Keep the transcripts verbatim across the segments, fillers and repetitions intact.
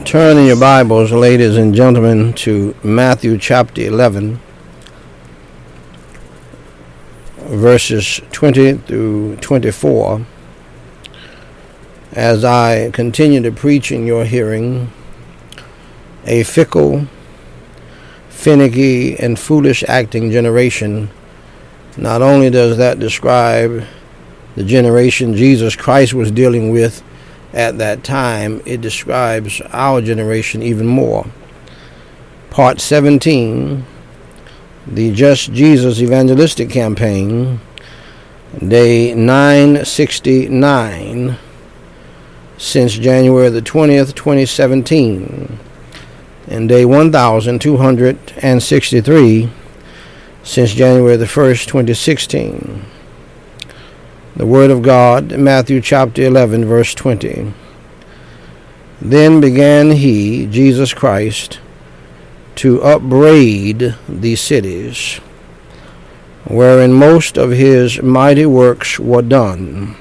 Turn in your Bibles, ladies and gentlemen, to Matthew chapter eleven, verses twenty through twenty-four. As I continue to preach in your hearing, a fickle, finicky, and foolish acting generation. Not only does that describe the generation Jesus Christ was dealing with at that time, it describes our generation even more. Part seventeen, the Just Jesus Evangelistic Campaign, day nine sixty-nine, since January the twentieth, twenty seventeen, and day one thousand two hundred sixty-three, since January the first, twenty sixteen. The Word of God, Matthew chapter eleven, verse twenty. Then began he, Jesus Christ, to upbraid the cities, wherein most of his mighty works were done.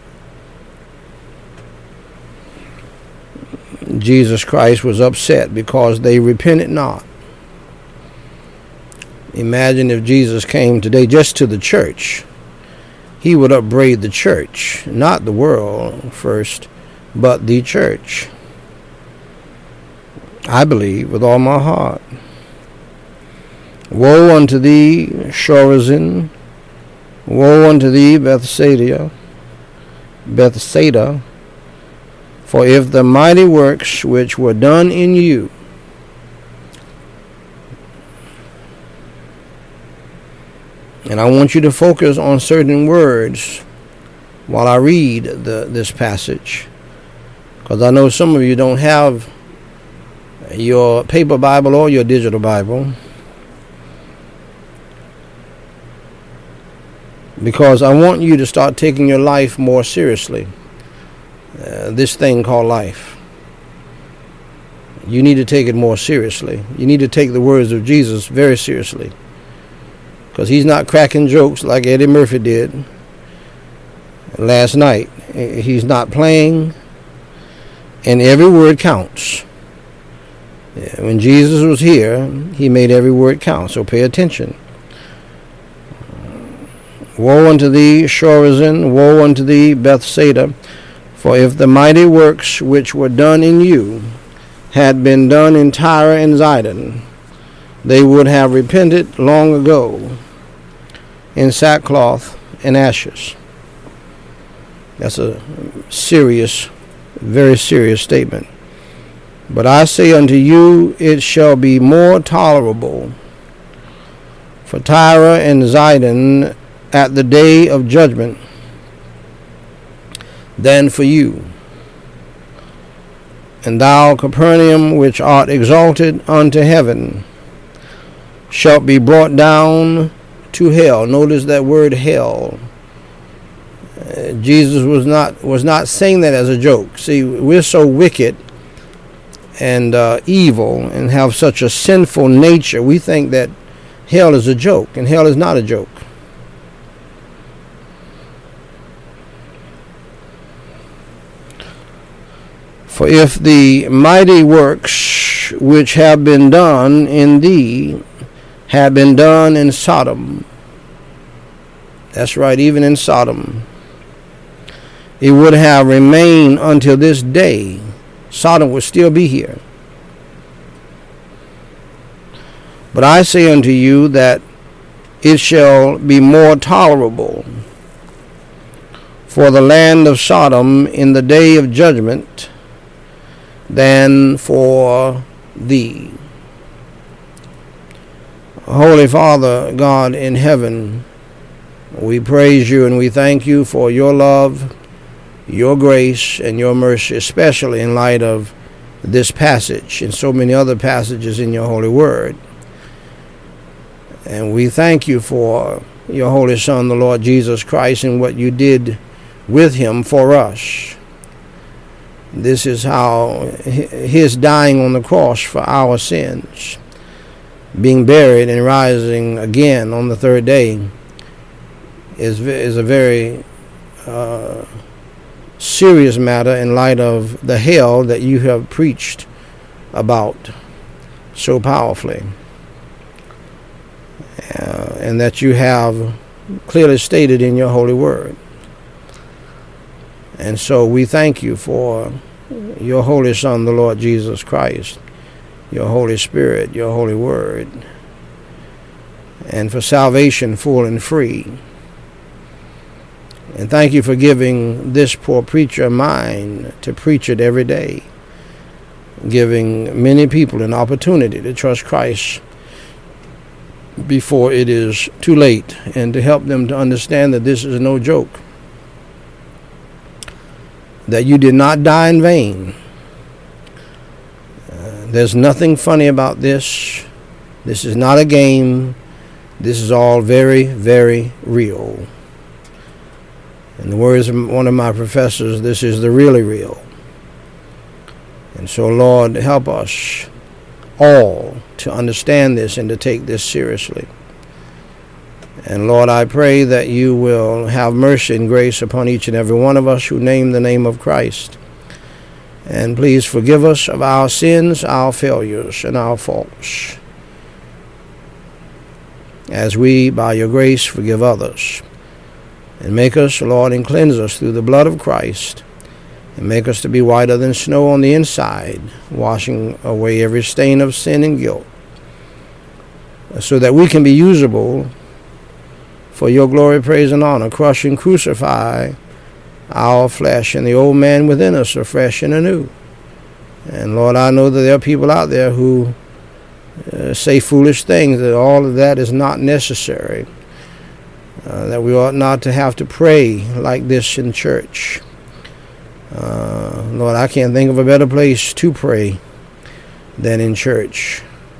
Jesus Christ was upset because they repented not. Imagine if Jesus came today just to the church. He would upbraid the church, not the world first, but the church. I believe with all my heart. Woe unto thee, Chorazin! Woe unto thee, Bethsaida! Bethsaida! For if the mighty works which were done in you And I want you to focus on certain words while I read the, this passage, because I know some of you don't have your paper Bible or your digital Bible, because I want you to start taking your life more seriously, uh, this thing called life. You need to take it more seriously. You need to take the words of Jesus very seriously, because he's not cracking jokes like Eddie Murphy did last night. He's not playing, and every word counts. When Jesus was here, he made every word count, so pay attention. Woe unto thee, Chorazin! Woe unto thee, Bethsaida! For if the mighty works which were done in you had been done in Tyre and Zidon, they would have repented long ago in sackcloth and ashes. That's a serious, very serious statement. But I say unto you, it shall be more tolerable for Tyre and Zidon at the day of judgment than for you. And thou, Capernaum, which art exalted unto heaven, shalt be brought down to hell. Notice that word hell. Uh, Jesus was not was not saying that as a joke. See, we're so wicked and uh, evil and have such a sinful nature. We think that hell is a joke, and hell is not a joke. For if the mighty works which have been done in thee had been done in Sodom, that's right, even in Sodom, it would have remained until this day. Sodom would still be here. But I say unto you that it shall be more tolerable for the land of Sodom in the day of judgment than for thee. Holy Father, God in heaven, we praise you and we thank you for your love, your grace, and your mercy, especially in light of this passage and so many other passages in your holy word. And we thank you for your holy Son, the Lord Jesus Christ, and what you did with him for us. This is how his dying on the cross for our sins, being buried and rising again on the third day, is is a very uh, serious matter in light of the hell that you have preached about so powerfully, uh, and that you have clearly stated in your holy word. And so we thank you for your Holy Son, the Lord Jesus Christ, your Holy Spirit, your holy word, and for salvation full and free. And thank you for giving this poor preacher a mind to preach it every day, giving many people an opportunity to trust Christ before it is too late, and to help them to understand that this is no joke, that you did not die in vain. Uh, there's nothing funny about this. This is not a game. This is all very, very real. In the words of one of my professors, this is the really real. And so, Lord, help us all to understand this and to take this seriously. And Lord, I pray that you will have mercy and grace upon each and every one of us who name the name of Christ. And please forgive us of our sins, our failures, and our faults, as we, by your grace, forgive others. And make us, Lord, and cleanse us through the blood of Christ, and make us to be whiter than snow on the inside, washing away every stain of sin and guilt, so that we can be usable for your glory, praise, and honor. Crush and crucify our flesh and the old man within us afresh and anew. And Lord, I know that there are people out there who uh, say foolish things, that all of that is not necessary, uh, that we ought not to have to pray like this in church. Uh, Lord, I can't think of a better place to pray than in church,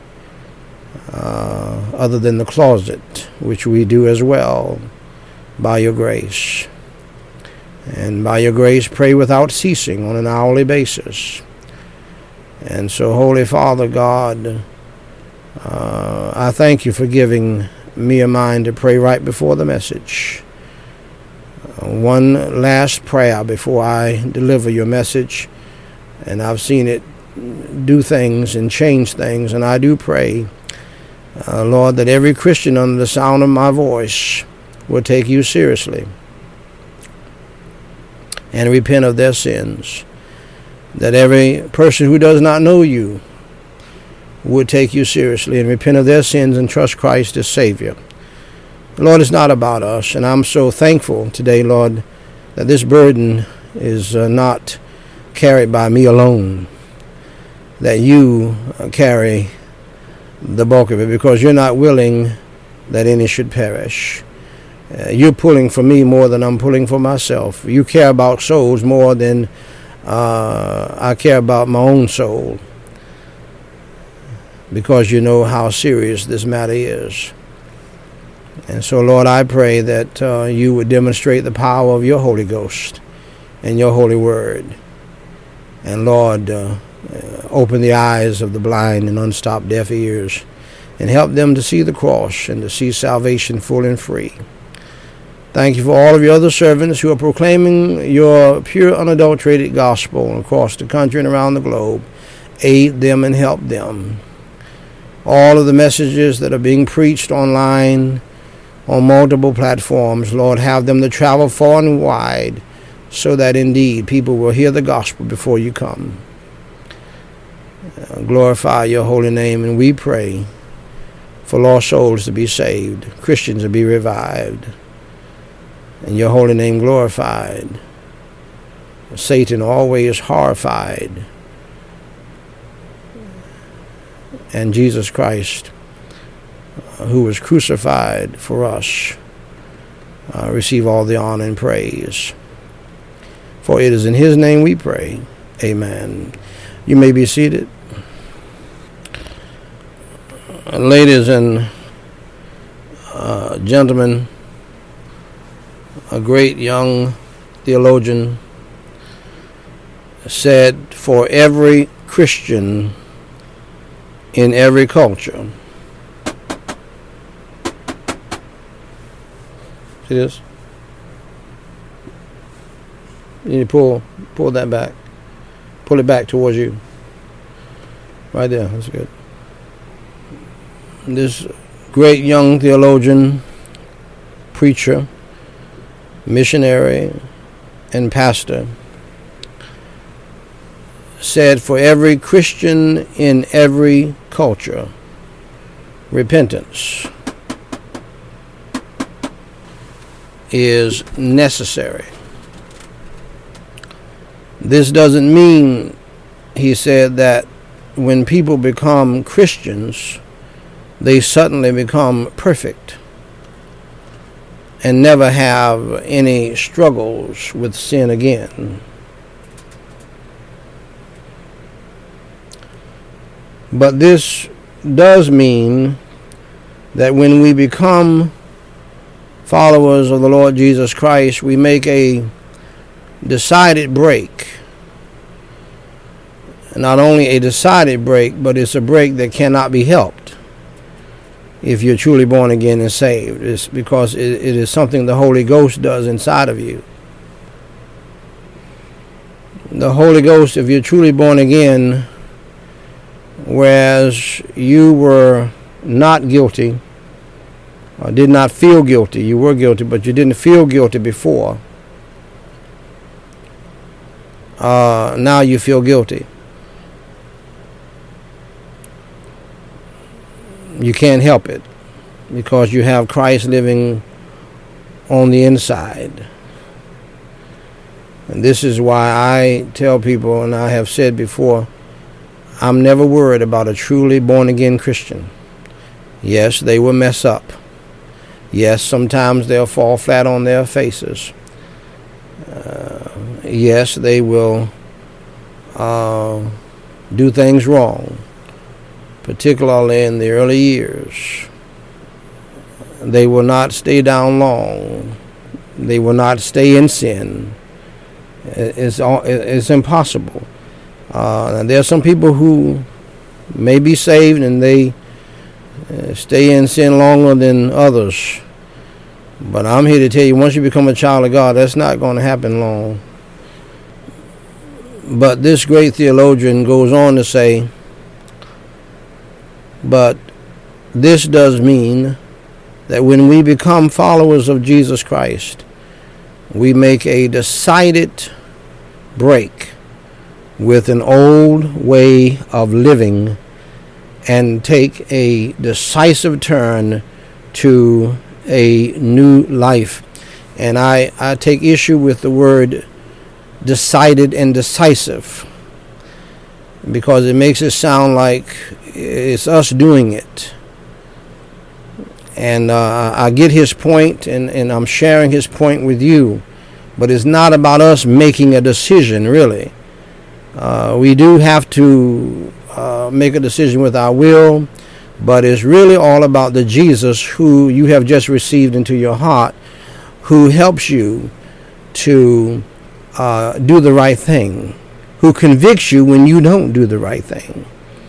uh, other than the closet, which we do as well, by your grace. And by your grace, pray without ceasing on an hourly basis. And so, Holy Father God, uh, I thank you for giving me a mind to pray right before the message. Uh, one last prayer before I deliver your message, and I've seen it do things and change things, and I do pray, uh, Lord, that every Christian under the sound of my voice will take you seriously and repent of their sins, that every person who does not know you would take you seriously and repent of their sins and trust Christ as Savior. Lord, it's not about us, and I'm so thankful today, Lord, that this burden is uh, not carried by me alone, that you uh, carry the bulk of it, because you're not willing that any should perish. Uh, you're pulling for me more than I'm pulling for myself. You care about souls more than uh, I care about my own soul, because you know how serious this matter is. And so, Lord, I pray that uh, you would demonstrate the power of your Holy Ghost and your holy word. And, Lord, uh, uh, open the eyes of the blind and unstop deaf ears, and help them to see the cross and to see salvation full and free. Thank you for all of your other servants who are proclaiming your pure, unadulterated gospel across the country and around the globe. Aid them and help them. All of the messages that are being preached online on multiple platforms, Lord, have them to travel far and wide, so that indeed people will hear the gospel before you come. Uh, glorify your holy name, and we pray for lost souls to be saved, Christians to be revived, and your holy name glorified. Satan always horrified, and Jesus Christ, uh, who was crucified for us, uh, receive all the honor and praise. For it is in his name we pray. Amen. You may be seated. Uh, ladies and uh, gentlemen, a great young theologian said, for every Christian in every culture. See this? You need to pull, pull that back. Pull it back towards you. Right there. That's good. This great young theologian, preacher, missionary, and pastor said, for every Christian in every culture, repentance is necessary. This doesn't mean, he said, that when people become Christians, they suddenly become perfect and never have any struggles with sin again. But this does mean that when we become followers of the Lord Jesus Christ, we make a decided break. Not only a decided break, but it's a break that cannot be helped if you're truly born again and saved. It's because it, it is something the Holy Ghost does inside of you. The Holy Ghost, if you're truly born again, whereas you were not guilty, or did not feel guilty, you were guilty, but you didn't feel guilty before, uh, now you feel guilty. You can't help it because you have Christ living on the inside. And this is why I tell people, and I have said before, I'm never worried about a truly born-again Christian. Yes, they will mess up. Yes, sometimes they'll fall flat on their faces. Uh, yes, they will uh, do things wrong, particularly in the early years. They will not stay down long. They will not stay in sin. It's, it's impossible. Uh, there are some people who may be saved and they uh, stay in sin longer than others. But I'm here to tell you, once you become a child of God, that's not going to happen long. But this great theologian goes on to say, but this does mean that when we become followers of Jesus Christ, we make a decided break with an old way of living and take a decisive turn to a new life. And I, I take issue with the word decided and decisive, because it makes it sound like it's us doing it. And uh, I get his point, and, and I'm sharing his point with you. But it's not about us making a decision, really. Uh, we do have to uh, make a decision with our will, but it's really all about the Jesus who you have just received into your heart, who helps you to uh, do the right thing, who convicts you when you don't do the right thing.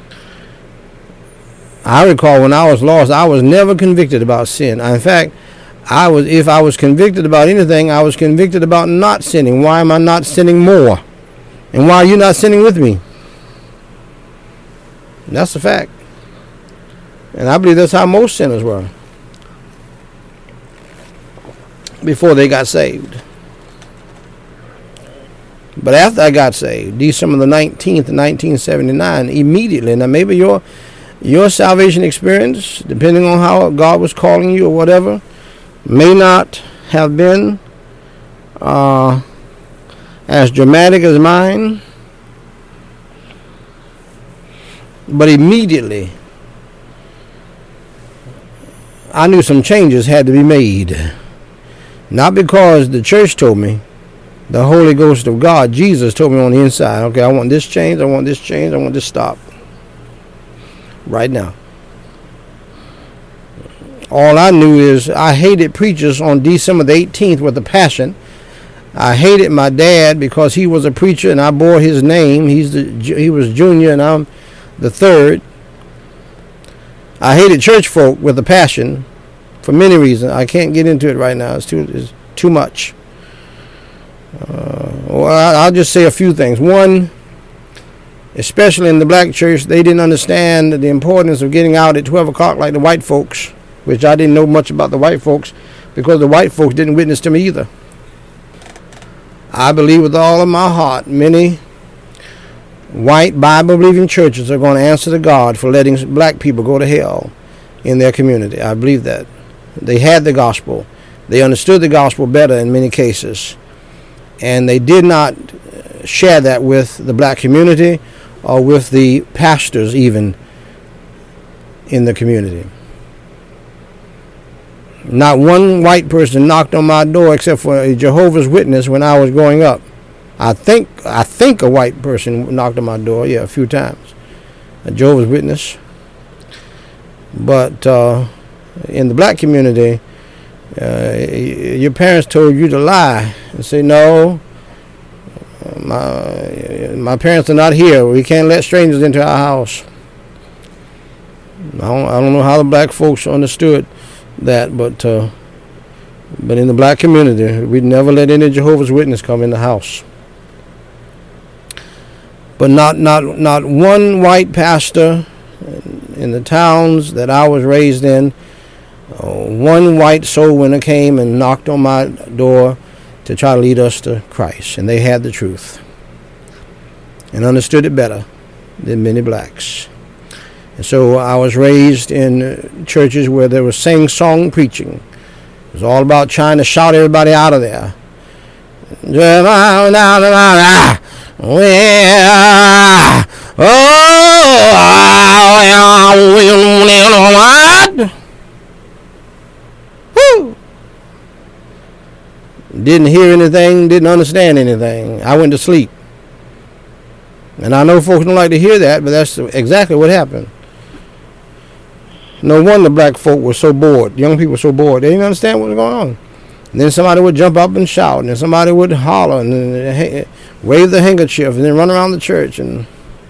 I recall when I was lost, I was never convicted about sin. In fact, I was, if I was convicted about anything, I was convicted about not sinning. Why am I not sinning more? And why are you not sinning with me? And that's the fact. And I believe that's how most sinners were before they got saved. But after I got saved, December the nineteenth, nineteen seventy-nine, immediately, now maybe your your salvation experience, depending on how God was calling you or whatever, may not have been uh, as dramatic as mine, but immediately I knew some changes had to be made. Not because the church told me, the Holy Ghost of God, Jesus, told me on the inside, okay, I want this change, I want this change, I want this stop right now. All I knew is I hated preachers on December the eighteenth with a passion. I hated my dad because he was a preacher and I bore his name. He's the he was junior and I'm the third. I hated church folk with a passion for many reasons. I can't get into it right now. It's too it's too much. Uh, well, I'll just say a few things. One, especially in the black church, they didn't understand the importance of getting out at twelve o'clock like the white folks, which I didn't know much about the white folks because the white folks didn't witness to me either. I believe with all of my heart, many white Bible-believing churches are going to answer to God for letting black people go to hell in their community. I believe that. They had the gospel. They understood the gospel better in many cases. And they did not share that with the black community or with the pastors even in the community. Not one white person knocked on my door except for a Jehovah's Witness when I was growing up. I think I think a white person knocked on my door, yeah, a few times. A Jehovah's Witness. But uh, in the black community, uh, your parents told you to lie and say, no, my, my parents are not here. We can't let strangers into our house. I don't, I don't know how the black folks understood that, but uh, but in the black community, we'd never let any Jehovah's Witness come in the house. But not not not one white pastor in the towns that I was raised in, uh, one white soul winner came and knocked on my door to try to lead us to Christ, and they had the truth and understood it better than many blacks. And so I was raised in churches where there was sing-song preaching. It was all about trying to shout everybody out of there. Woo! Didn't hear anything, didn't understand anything. I went to sleep. And I know folks don't like to hear that, but that's exactly what happened. No wonder black folk were so bored. Young people were so bored. They didn't understand what was going on. And then somebody would jump up and shout, and then somebody would holler, and then wave the handkerchief, and then run around the church. And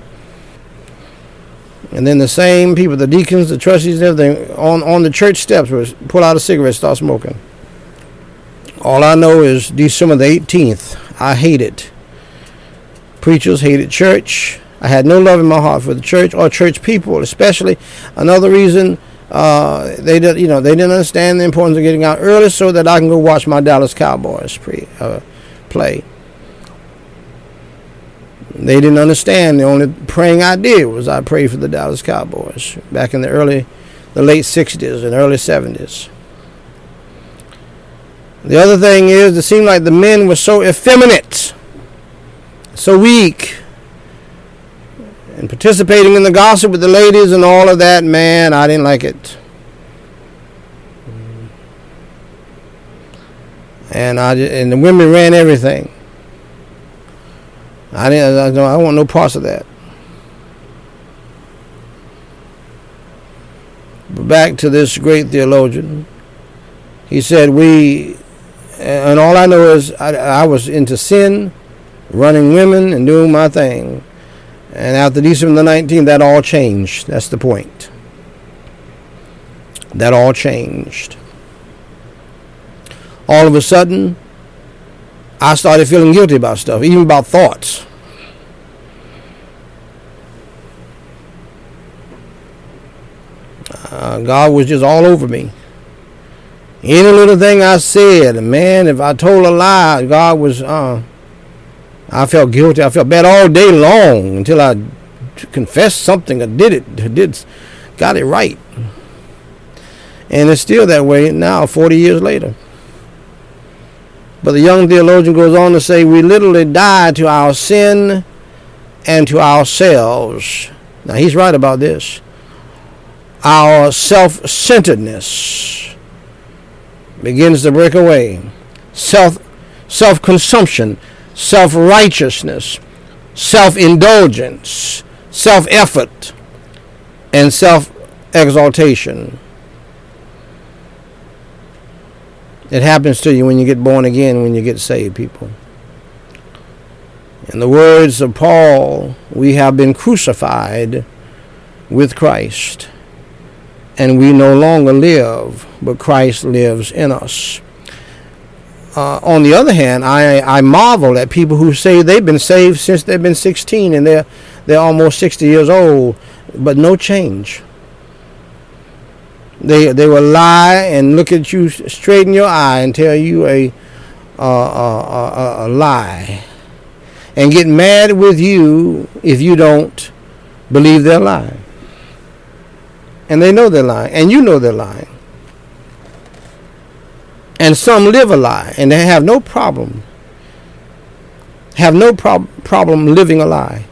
and then the same people, the deacons, the trustees, and everything, on, on the church steps would pull out a cigarette and start smoking. All I know is December the eighteenth, I hated. Preachers hated church. I had no love in my heart for the church or church people, especially. Another reason, uh, they did, you know, they didn't understand the importance of getting out early so that I can go watch my Dallas Cowboys pre, uh, play. They didn't understand. The only praying I did was I prayed for the Dallas Cowboys back in the early, the late sixties and early seventies. The other thing is, it seemed like the men were so effeminate, so weak. And participating in the gossip with the ladies and all of that, man, I didn't like it. And I and the women ran everything. I didn't. I don't, I want no parts of that. But back to this great theologian. He said, "We," and all I know is I, I was into sin, running women, and doing my thing. And after December the nineteenth, that all changed. That's the point. That all changed. All of a sudden, I started feeling guilty about stuff, even about thoughts. Uh, God was just all over me. Any little thing I said, man, if I told a lie, God was... Uh, I felt guilty. I felt bad all day long until I confessed something or did it, did, got it right. And it's still that way now, forty years later. But the young theologian goes on to say, we literally die to our sin and to ourselves. Now, he's right about this. Our self-centeredness begins to break away. Self, self-consumption, self-righteousness, self-indulgence, self-effort, and self-exaltation. It happens to you when you get born again, when you get saved, people. In the words of Paul, we have been crucified with Christ, and we no longer live, but Christ lives in us. Uh, on the other hand, I, I marvel at people who say they've been saved since they've been sixteen and they're they're almost sixty years old, but no change. They they will lie and look at you straight in your eye and tell you a uh, a, a, a lie, and get mad with you if you don't believe they're lying. And they know they're lying, and you know they're lying. And some live a lie, and they have no problem, have no prob- problem living a lie.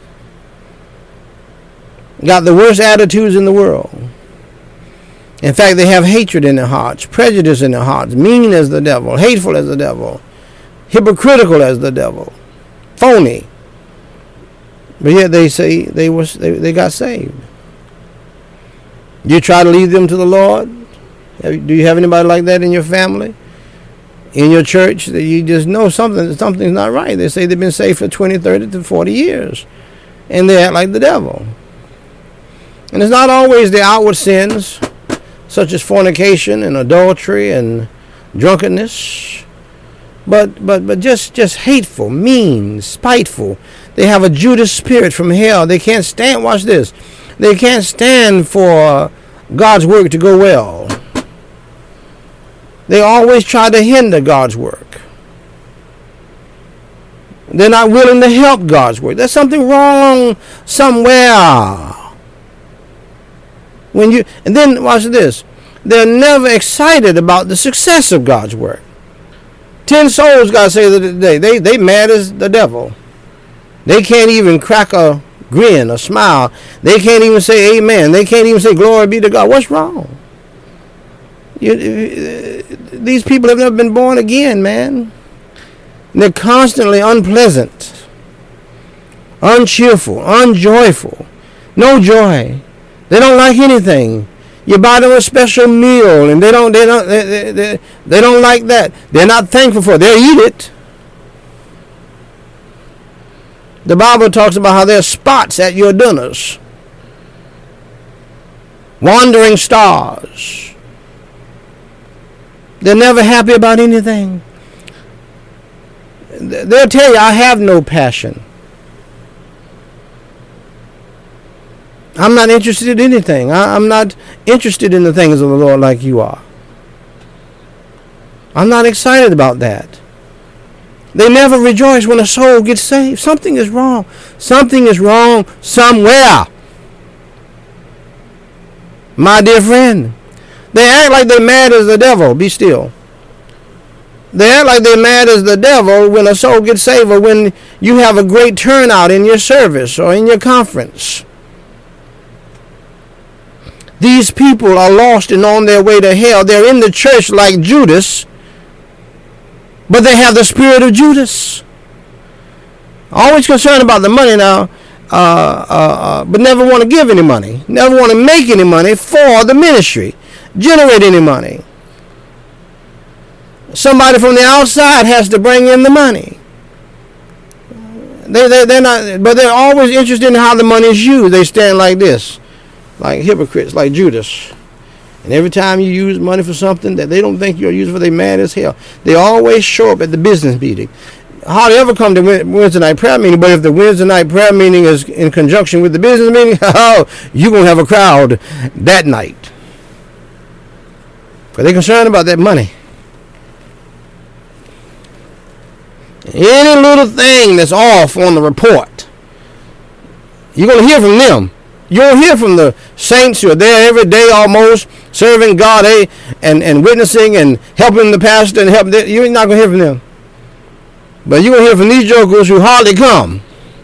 Got the worst attitudes in the world. In fact, they have hatred in their hearts, prejudice in their hearts, mean as the devil, hateful as the devil, hypocritical as the devil, phony. But yet they say they was they, they got saved. You try to lead them to the Lord? Do you have anybody like that in your family? In your church, that you just know something something's not right? They say they've been saved for twenty, thirty to forty years. And they act like the devil. And it's not always the outward sins, such as fornication and adultery and drunkenness, but but but just just hateful, mean, spiteful. They have a Judas spirit from hell. They can't stand, watch this, they can't stand for God's work to go well. They always try to hinder God's work. They're not willing to help God's work. There's something wrong somewhere. When you and then watch this, they're never excited about the success of God's work. Ten souls got saved today. They they mad as the devil. They can't even crack a grin, a smile. They can't even say amen. They can't even say glory be to God. What's wrong? You, these people have never been born again, man. They're constantly unpleasant, uncheerful, unjoyful, no joy. They don't like anything. You buy them a special meal, and they don't. They don't. They, they, they, they don't like that. They're not thankful for it. They'll eat it. The Bible talks about how there's spots at your dinners. Wandering stars. They're never happy about anything. They'll tell you, I have no passion. I'm not interested in anything. I, I'm not interested in the things of the Lord like you are. I'm not excited about that. They never rejoice when a soul gets saved. Something is wrong. Something is wrong somewhere. My dear friend, they act like they're mad as the devil. Be still. They act like they're mad as the devil when a soul gets saved, or when you have a great turnout in your service or in your conference. These people are lost and on their way to hell. They're in the church like Judas, but they have the spirit of Judas. Always concerned about the money now, uh, uh, uh, but never want to give any money. Never want to make any money for the ministry. Generate any money. Somebody from the outside has to bring in the money. They, they, they're not, but they're always interested in how the money is used. They stand like this, like hypocrites, like Judas. And every time you use money for something that they don't think you're using for, they mad as hell. They always show up at the business meeting. Hardly ever come to Wednesday night prayer meeting, but if the Wednesday night prayer meeting is in conjunction with the business meeting, oh, you're going to have a crowd that night. Because they're concerned about that money. Any little thing that's off on the report, you're going to hear from them. You don't hear from the saints who are there every day almost, serving God eh, and, and witnessing and helping the pastor and helping them. You're not going to hear from them. But you're going to hear from these jokers who hardly come.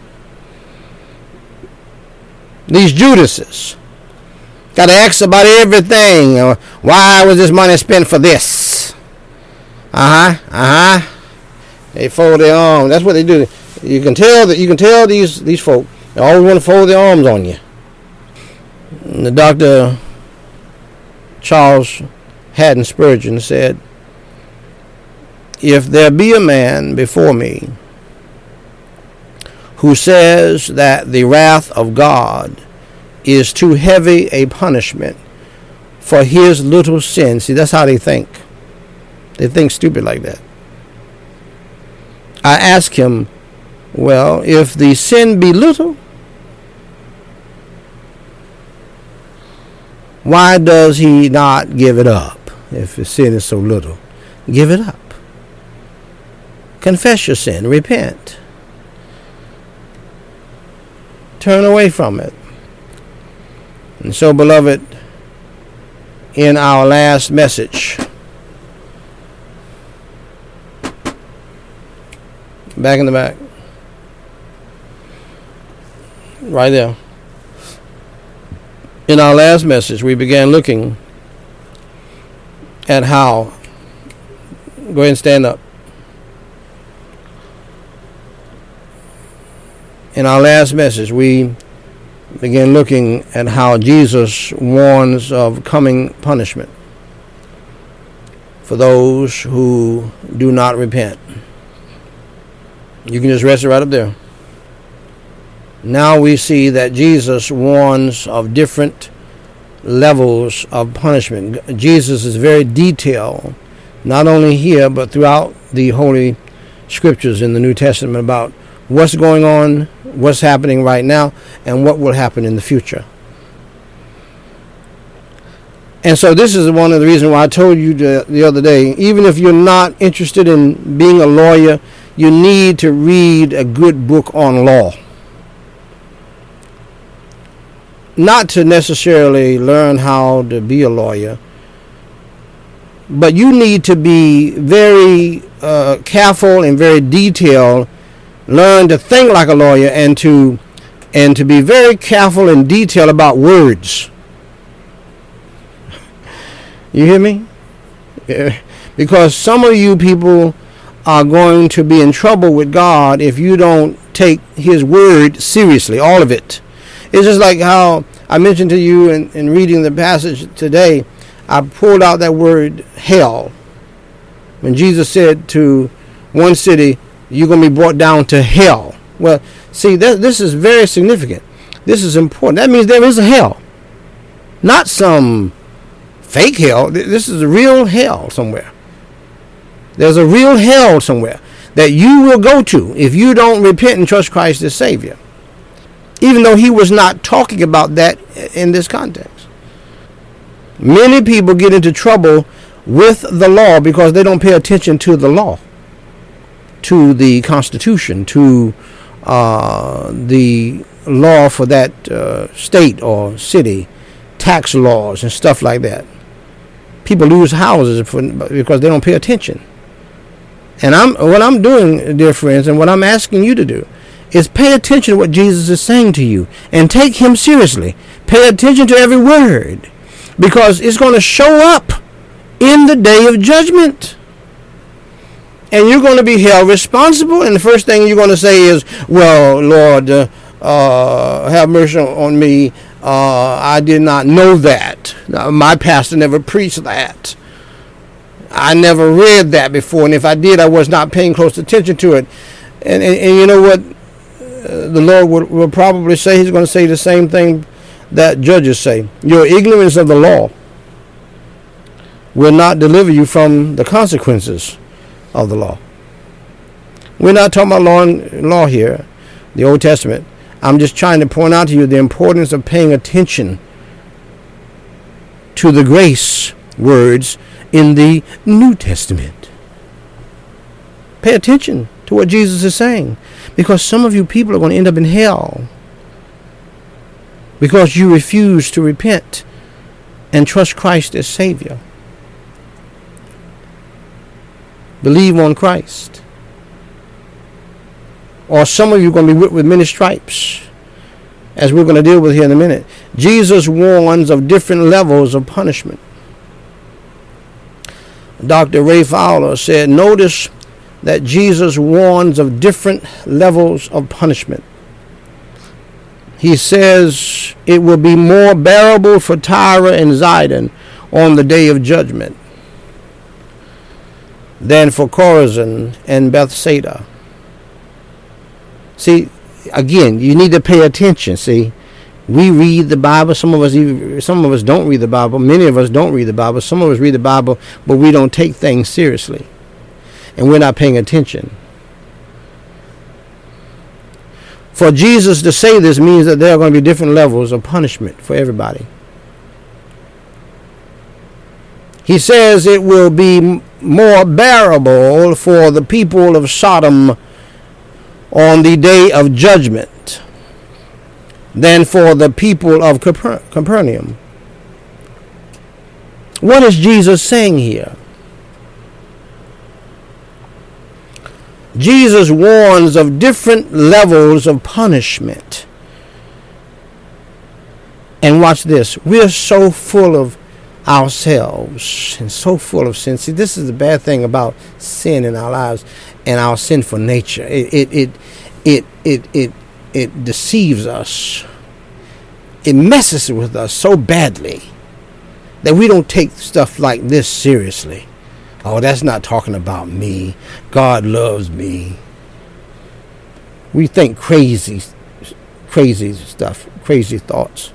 These Judases. Got to ask about everything. Uh, why was this money spent for this? Uh-huh, uh-huh. They fold their arms. That's what they do. You can tell that you can tell these these folk, they always want to fold their arms on you. And the Doctor Charles Haddon Spurgeon said, if there be a man before me who says that the wrath of God is too heavy a punishment for his little sin. See, that's how they think. They think stupid like that. I ask him, well, if the sin be little, Why does he not give it up if his sin is so little? Give it up. Confess your sin. Repent. Turn away from it. And so, beloved, in our last message, back in the back, right there. In our last message, we began looking at how, go ahead and stand up. In our last message, we began looking at how Jesus warns of coming punishment for those who do not repent. You can just rest it right up there. Now we see that Jesus warns of different levels of punishment. Jesus is very detailed, not only here, but throughout the Holy Scriptures in the New Testament about what's going on, what's happening right now, and what will happen in the future. And so this is one of the reasons why I told you the, the other day, even if you're not interested in being a lawyer, you need to read a good book on law. Not to necessarily learn how to be a lawyer, but you need to be very uh, careful and very detailed. Learn to think like a lawyer and to and to be very careful and detailed about words. You hear me? Yeah. Because some of you people are going to be in trouble with God if you don't take His word seriously, all of it. It's just like how I mentioned to you in, in reading the passage today, I pulled out that word hell. When Jesus said to one city, you're going to be brought down to hell. Well, see, that, this is very significant. This is important. That means there is a hell. Not some fake hell. This is a real hell somewhere. There's a real hell somewhere that you will go to if you don't repent and trust Christ as Savior. Even though he was not talking about that in this context. Many people get into trouble with the law because they don't pay attention to the law, to the Constitution, to uh, the law for that uh, state or city, tax laws and stuff like that. People lose houses for, because they don't pay attention. And I'm what I'm doing, dear friends, and what I'm asking you to do is pay attention to what Jesus is saying to you and take him seriously. Pay attention to every word, because it's going to show up in the day of judgment. And you're going to be held responsible, and the first thing you're going to say is, well, Lord, uh, uh, have mercy on me. Uh, I did not know that. Uh, my pastor never preached that. I never read that before, and if I did, I was not paying close attention to it. And, and, and you know what? Uh, the Lord will, will probably say, he's going to say the same thing that judges say. Your ignorance of the law will not deliver you from the consequences of the law. We're not talking about law, law here, the Old Testament. I'm just trying to point out to you the importance of paying attention to the grace words in the New Testament. Pay attention to what Jesus is saying, because some of you people are going to end up in hell because you refuse to repent and trust Christ as Savior. Believe on Christ. Or some of you are going to be whipped with many stripes, as we're going to deal with here in a minute. Jesus warns of different levels of punishment. Doctor Ray Fowler said, notice that Jesus warns of different levels of punishment. He says it will be more bearable for Tyre and Zidon on the day of judgment than for Chorazin and Bethsaida. See, again, you need to pay attention. See, we read the Bible. Some of us, even, some of us don't read the Bible. Many of us don't read the Bible. Some of us read the Bible, but we don't take things seriously, and we're not paying attention. For Jesus to say this means that there are going to be different levels of punishment for everybody. He says it will be more bearable for the people of Sodom on the day of judgment than for the people of Caper- Capernaum. What is Jesus saying here? Jesus warns of different levels of punishment. And watch this. We're so full of ourselves and so full of sin. See, this is the bad thing about sin in our lives and our sinful nature. It it it it it it, it deceives us. It messes with us so badly that we don't take stuff like this seriously. Oh, that's not talking about me. God loves me. We think crazy, crazy stuff, crazy thoughts.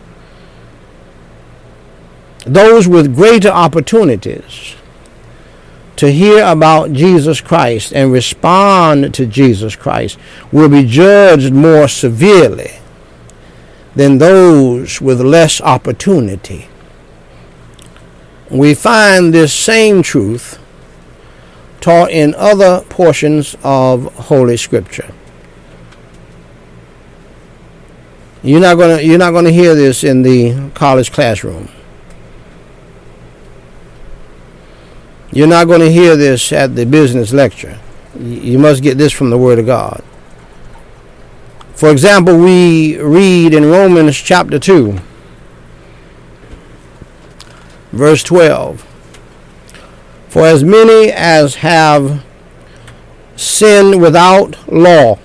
Those with greater opportunities to hear about Jesus Christ and respond to Jesus Christ will be judged more severely than those with less opportunity. We find this same truth taught in other portions of Holy Scripture. You're not gonna you're not gonna hear this in the college classroom. You're not going to hear this at the business lecture. You must get this from the Word of God. For example, we read in Romans chapter two, verse twelve. For as many as have sinned without law.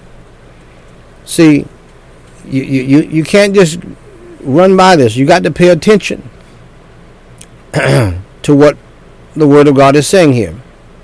See, you, you, you can't just run by this. You got to pay attention to what the Word of God is saying here.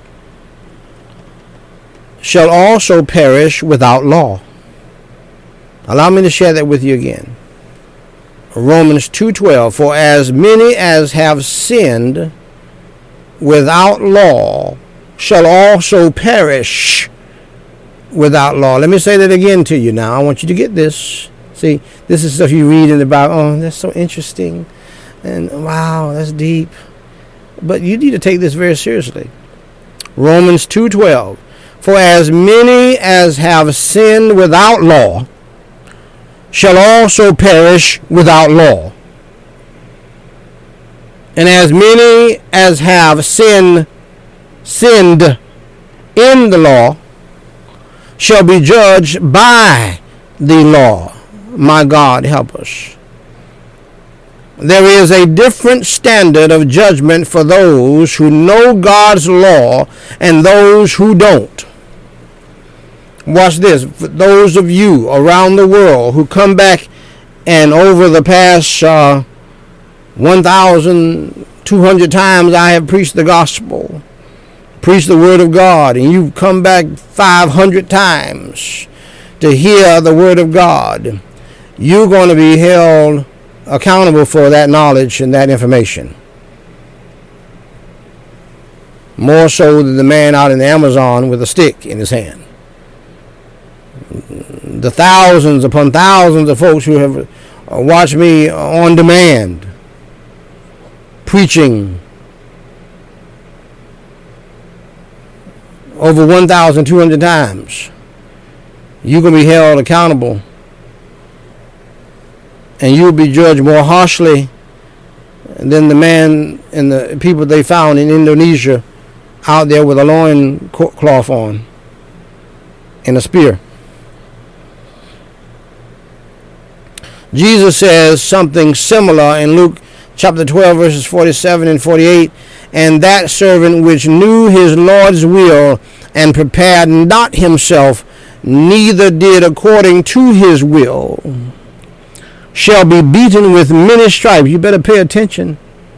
Shall also perish without law. Allow me to share that with you again. Romans two twelve. For as many as have sinned without law shall also perish without law. Let me say that again to you now. I want you to get this. See, this is stuff you read in the Bible. Oh, that's so interesting. And wow, that's deep. But you need to take this very seriously. Romans two twelve. For as many as have sinned without law shall also perish without law. And as many as have sinned, sinned in the law shall be judged by the law. My God, help us. There is a different standard of judgment for those who know God's law and those who don't. Watch this. For those of you around the world who come back and over the past uh, one thousand two hundred times I have preached the gospel, preached the word of God, and you've come back five hundred times to hear the word of God, you're going to be held accountable for that knowledge and that information. More so than the man out in the Amazon with a stick in his hand. The thousands upon thousands of folks who have watched me on demand preaching over one thousand two hundred times, you're going to be held accountable. And you'll be judged more harshly than the man and the people they found in Indonesia out there with a loin cloth on and a spear. Jesus says something similar in Luke chapter twelve, verses forty-seven and forty-eight. And that servant which knew his Lord's will and prepared not himself, neither did according to his will, shall be beaten with many stripes. You better pay attention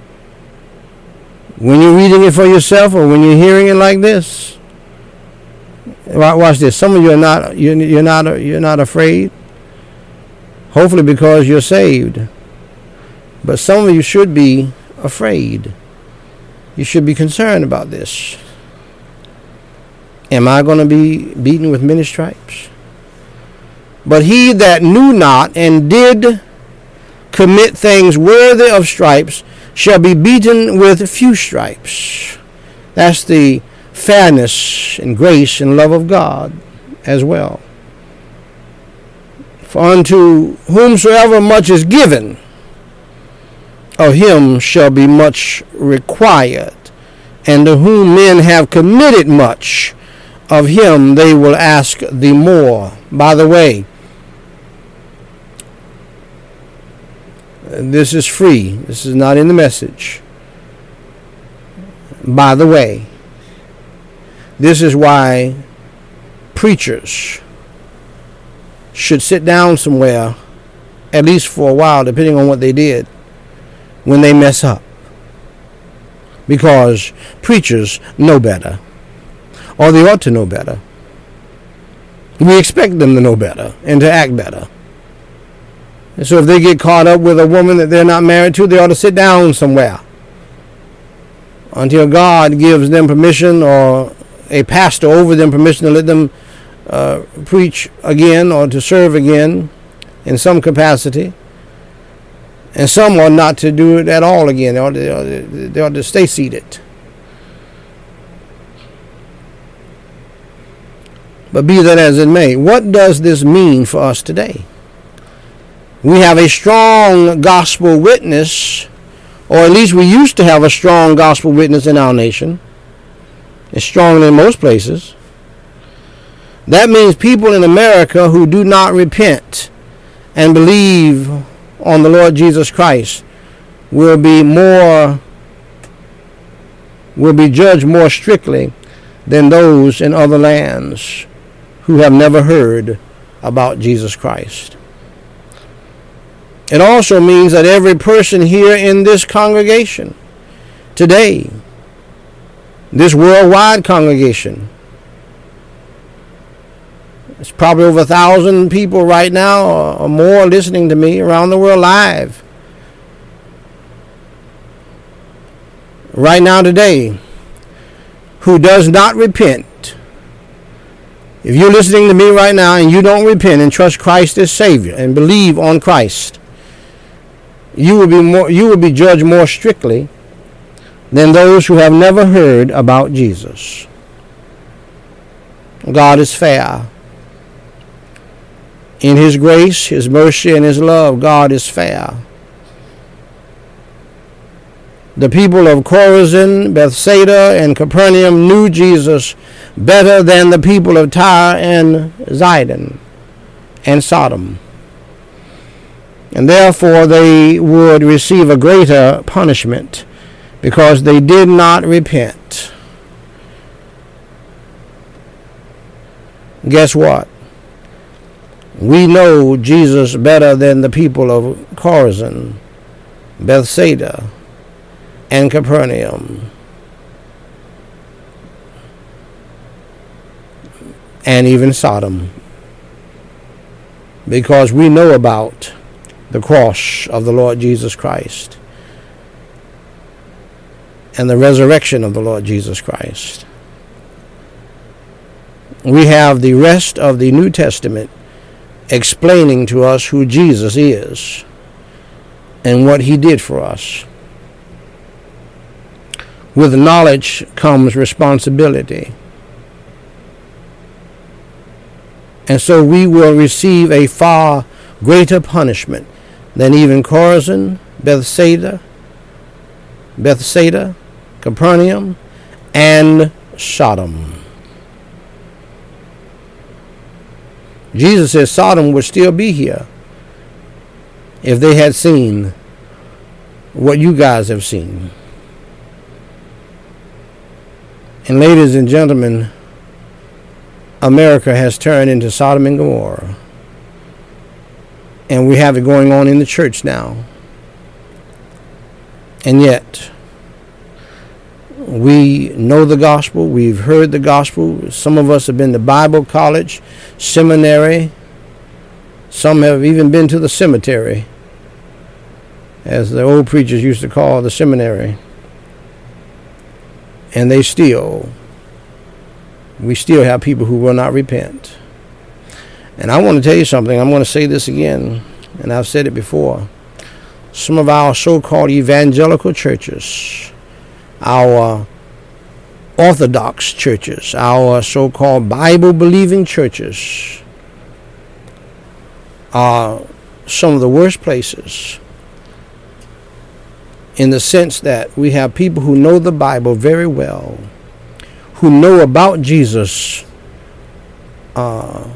when you're reading it for yourself or when you're hearing it like this. Watch this. Some of you are not you're, you're not you're not afraid. Hopefully because you're saved. But some of you should be afraid. You should be concerned about this. Am I going to be beaten with many stripes? But he that knew not and did commit things worthy of stripes shall be beaten with few stripes. That's the fairness and grace and love of God as well. For unto whomsoever much is given, of him shall be much required. And to whom men have committed much, of him they will ask the more. By the way, this is free. This is not in the message. By the way, this is why preachers should sit down somewhere, at least for a while, depending on what they did, when they mess up. Because preachers know better, or they ought to know better. We expect them to know better and to act better. And so if they get caught up with a woman that they're not married to, they ought to sit down somewhere until God gives them permission, or a pastor over them permission to let them uh, preach again or to serve again in some capacity. And some ought not to do it at all again. They ought to, they ought to, they ought to stay seated. But be that as it may, what does this mean for us today? We have a strong gospel witness, or at least we used to have a strong gospel witness in our nation. It's stronger than most places. That means people in America who do not repent and believe on the Lord Jesus Christ will be more, will be judged more strictly than those in other lands who have never heard about Jesus Christ. It also means that every person here in this congregation today, this worldwide congregation, it's probably over a thousand people right now or more listening to me around the world live. Right now today, who does not repent. If you're listening to me right now and you don't repent and trust Christ as Savior and believe on Christ, you will be more, you will be judged more strictly than those who have never heard about Jesus. God is fair. In His grace, His mercy, and His love, God is fair. The people of Chorazin, Bethsaida, and Capernaum knew Jesus better than the people of Tyre and Zidon and Sodom. And therefore they would receive a greater punishment because they did not repent. Guess what? We know Jesus better than the people of Chorazin, Bethsaida, and Capernaum, and even Sodom, because we know about the cross of the Lord Jesus Christ and the resurrection of the Lord Jesus Christ. We have the rest of the New Testament explaining to us who Jesus is and what He did for us. With knowledge comes responsibility. And so we will receive a far greater punishment than even Chorazin, Bethsaida, Bethsaida, Capernaum, and Sodom. Jesus says Sodom would still be here if they had seen what you guys have seen. And ladies and gentlemen, America has turned into Sodom and Gomorrah. And we have it going on in the church now. And yet, we know the gospel. We've heard the gospel. Some of us have been to Bible college, seminary. Some have even been to the cemetery, as the old preachers used to call the seminary. And they still, we still have people who will not repent. And I want to tell you something. I'm going to say this again, and I've said it before. some of our so-called evangelical churches, our Orthodox churches, our so-called Bible-believing churches are some of the worst places, in the sense that we have people who know the Bible very well, who know about Jesus uh,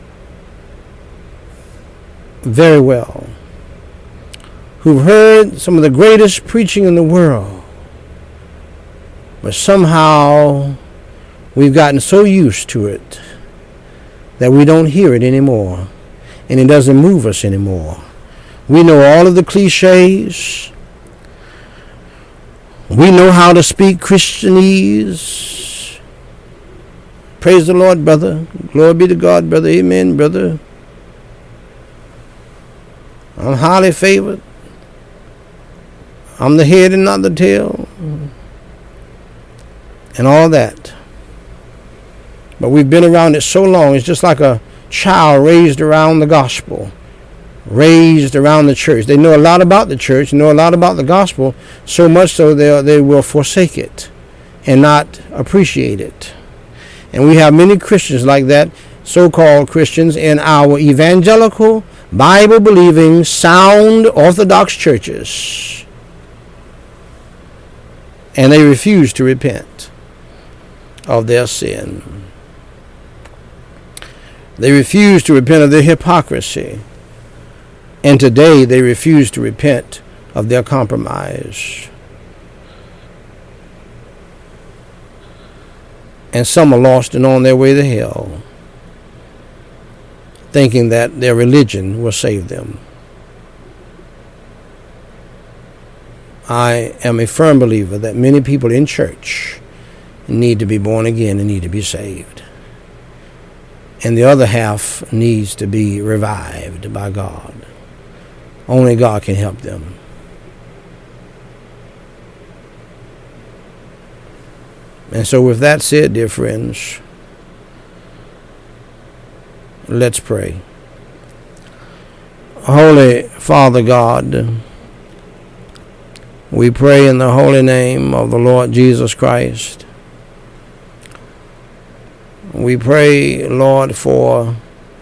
very well, who've heard some of the greatest preaching in the world, but somehow we've gotten so used to it that we don't hear it anymore, and it doesn't move us anymore. We know all of the cliches. We know how to speak Christianese. Praise the Lord, brother. Glory be to God, brother. Amen, brother. I'm highly favored. I'm the head and not the tail. And all that. But we've been around it so long, it's just like a child raised around the gospel, raised around the church. They know a lot about the church, know a lot about the gospel, so much so they they will forsake it and not appreciate it. And we have many Christians like that, so-called Christians, in our evangelical, Bible-believing, sound Orthodox churches. And they refuse to repent of their sin. They refuse to repent of their hypocrisy. And today they refuse to repent of their compromise. And some are lost and on their way to hell, thinking that their religion will save them. I am a firm believer that many people in church need to be born again and need to be saved. And the other half needs to be revived by God. Only God can help them. And so with that said, dear friends, let's pray. Holy Father God, we pray in the holy name of the Lord Jesus Christ. We pray, Lord, for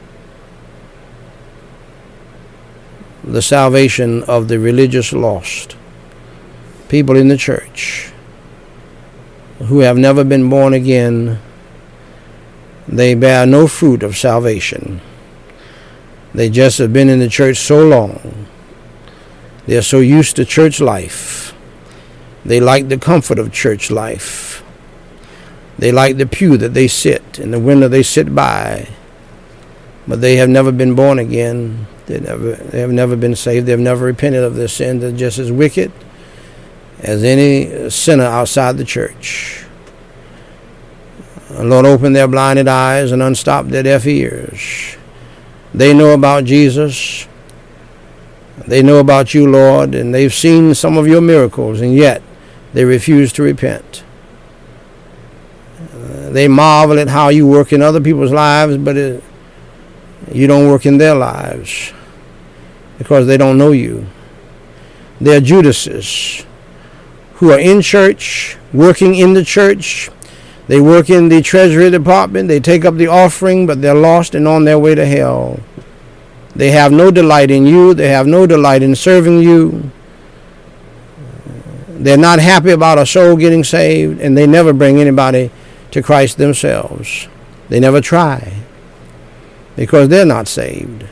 the salvation of the religious lost, people in the church who have never been born again. They bear no fruit of salvation. They just have been in the church so long. They're so used to church life. They like the comfort of church life. They like the pew that they sit and the window they sit by. But they have never been born again. They never they have never been saved. They have never repented of their sin. They're just as wicked as any sinner outside the church. Lord, open their blinded eyes and unstop their deaf ears. They know about Jesus. They know about you, Lord, and they've seen some of your miracles, and yet they refuse to repent. Uh, they marvel at how you work in other people's lives, but it, you don't work in their lives because they don't know you. They're Judases who are in church, working in the church. They work in the treasury department. They take up the offering, but they're lost and on their way to hell. They have no delight in you. They have no delight in serving you. They're not happy about a soul getting saved, and they never bring anybody to Christ themselves. They never try because they're not saved.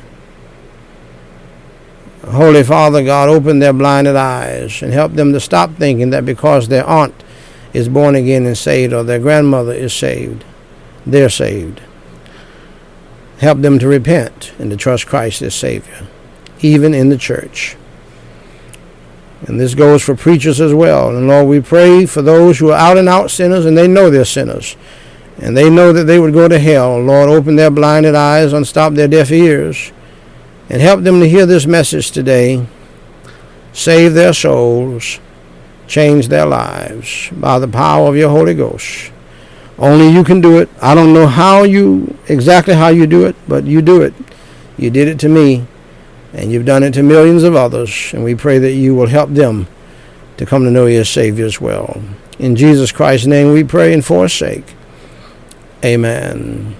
Holy Father God, open their blinded eyes and help them to stop thinking that because their aunt is born again and saved or their grandmother is saved, they're saved. Help them to repent and to trust Christ as Savior, even in the church. And this goes for preachers as well. And Lord, we pray for those who are out and out sinners, and they know they're sinners, and they know that they would go to hell. Lord, open their blinded eyes, unstop their deaf ears, and help them to hear this message today. Save their souls, change their lives by the power of your Holy Ghost. Only you can do it. I don't know how you, exactly how you do it, but you do it. You did it to me. And you've done it to millions of others. And we pray that you will help them to come to know you as Savior as well. In Jesus Christ's name we pray and forsake. Amen.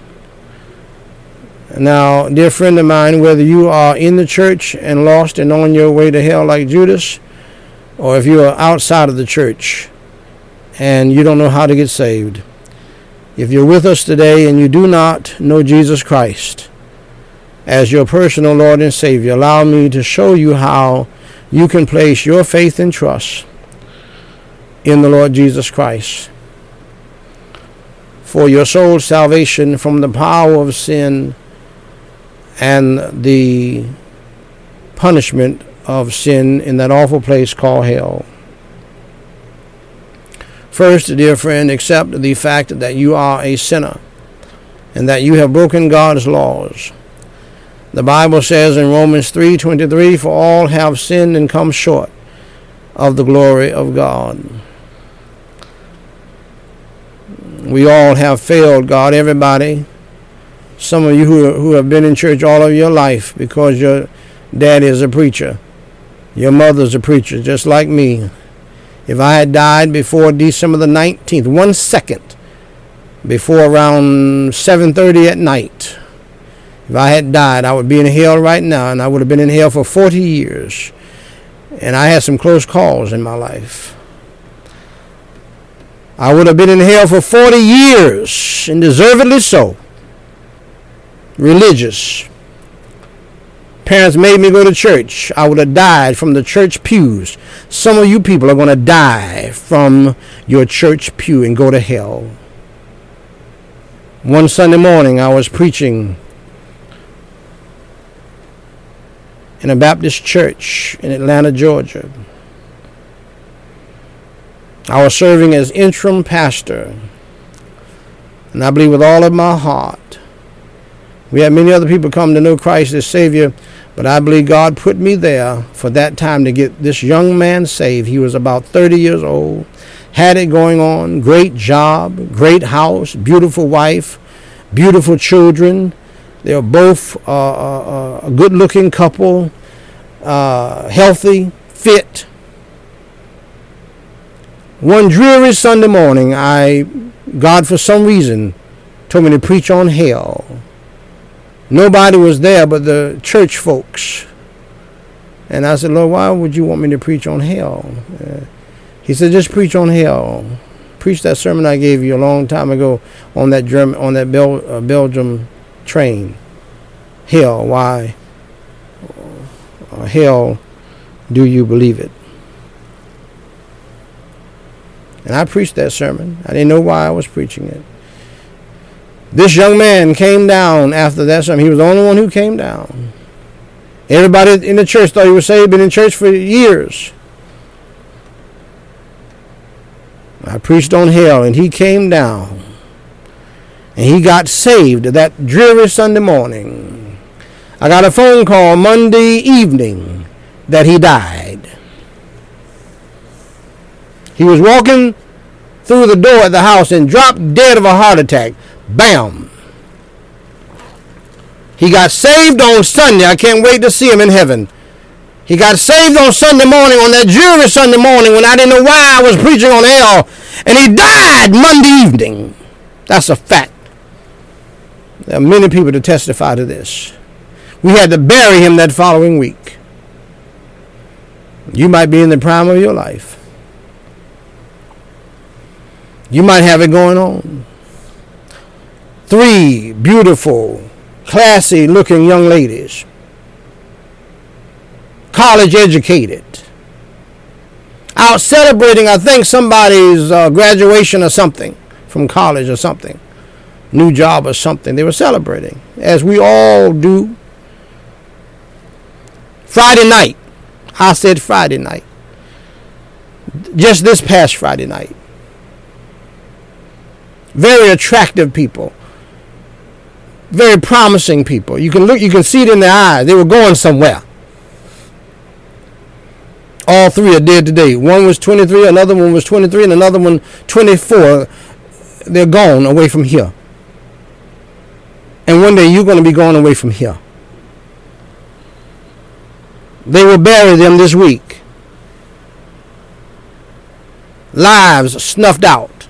Now, dear friend of mine, whether you are in the church and lost and on your way to hell like Judas, or if you are outside of the church and you don't know how to get saved, if you're with us today and you do not know Jesus Christ as your personal Lord and Savior, allow me to show you how you can place your faith and trust in the Lord Jesus Christ for your soul's salvation from the power of sin and the punishment of sin in that awful place called hell. First, dear friend, accept the fact that you are a sinner and that you have broken God's laws. The Bible says in Romans three twenty-three, for all have sinned and come short of the glory of God. We all have failed God, everybody. Some of you who, who have been in church all of your life because your daddy is a preacher. Your mother's a preacher, just like me. If I had died before December the nineteenth, one second before around seven thirty at night, if I had died, I would be in hell right now, and I would have been in hell for forty years. And I had some close calls in my life. I would have been in hell for forty years, and deservedly so. Religious. Parents made me go to church. I would have died from the church pews. Some of you people are going to die from your church pew and go to hell. One Sunday morning, I was preaching in a Baptist church in Atlanta, Georgia. I was serving as interim pastor, and I believe with all of my heart. We had many other people come to know Christ as Savior, but I believe God put me there for that time to get this young man saved. He was about thirty years old, had it going on, great job, great house, beautiful wife, beautiful children. They were both uh, uh, a good-looking couple, uh, healthy, fit. One dreary Sunday morning, I, God for some reason, told me to preach on hell. Nobody was there but the church folks. And I said, Lord, why would you want me to preach on hell? Uh, he said, just preach on hell. Preach that sermon I gave you a long time ago on that German, on that Bel, uh, Belgium train. Hell, why? Uh, hell, do you believe it? And I preached that sermon. I didn't know why I was preaching it. This young man came down after that sermon. He was the only one who came down. Everybody in the church thought he was saved, been in church for years. I preached on hell, and he came down. And he got saved that dreary Sunday morning. I got a phone call Monday evening that he died. He was walking through the door at the house and dropped dead of a heart attack. Bam. He got saved on Sunday. I can't wait to see him in heaven. He got saved on Sunday morning, on that dreary Sunday morning when I didn't know why I was preaching on hell. And he died Monday evening. That's a fact. There are many people to testify to this. We had to bury him that following week. You might be in the prime of your life. You might have it going on. Three beautiful, classy-looking young ladies, college educated, out celebrating, I think, somebody's uh, graduation or something from college or something, new job or something. They were celebrating, as we all do. Friday night, I said Friday night, just this past Friday night. Very attractive people. Very promising people. You can look, you can see it in their eyes. They were going somewhere. All three are dead today. One was twenty-three, another one was twenty-three, and another one twenty-four. They're gone away from here. And one day you're going to be going away from here. They will bury them this week. Lives snuffed out.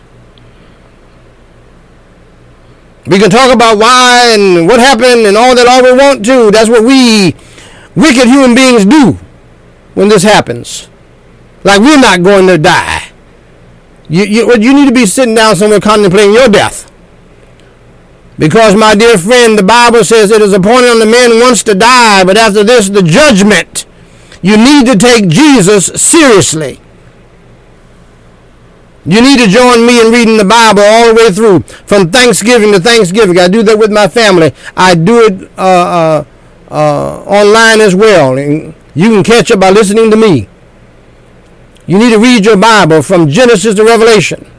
We can talk about why and what happened and all that all we want to. That's what we wicked human beings do when this happens. Like we're not going to die. You, you, you need to be sitting down somewhere contemplating your death. Because, my dear friend, the Bible says it is appointed on the man once to die, but after this, the judgment. You need to take Jesus seriously. You need to join me in reading the Bible all the way through, from Thanksgiving to Thanksgiving. I do that with my family. I do it uh, uh, uh, online as well. And you can catch up by listening to me. You need to read your Bible from Genesis to Revelation.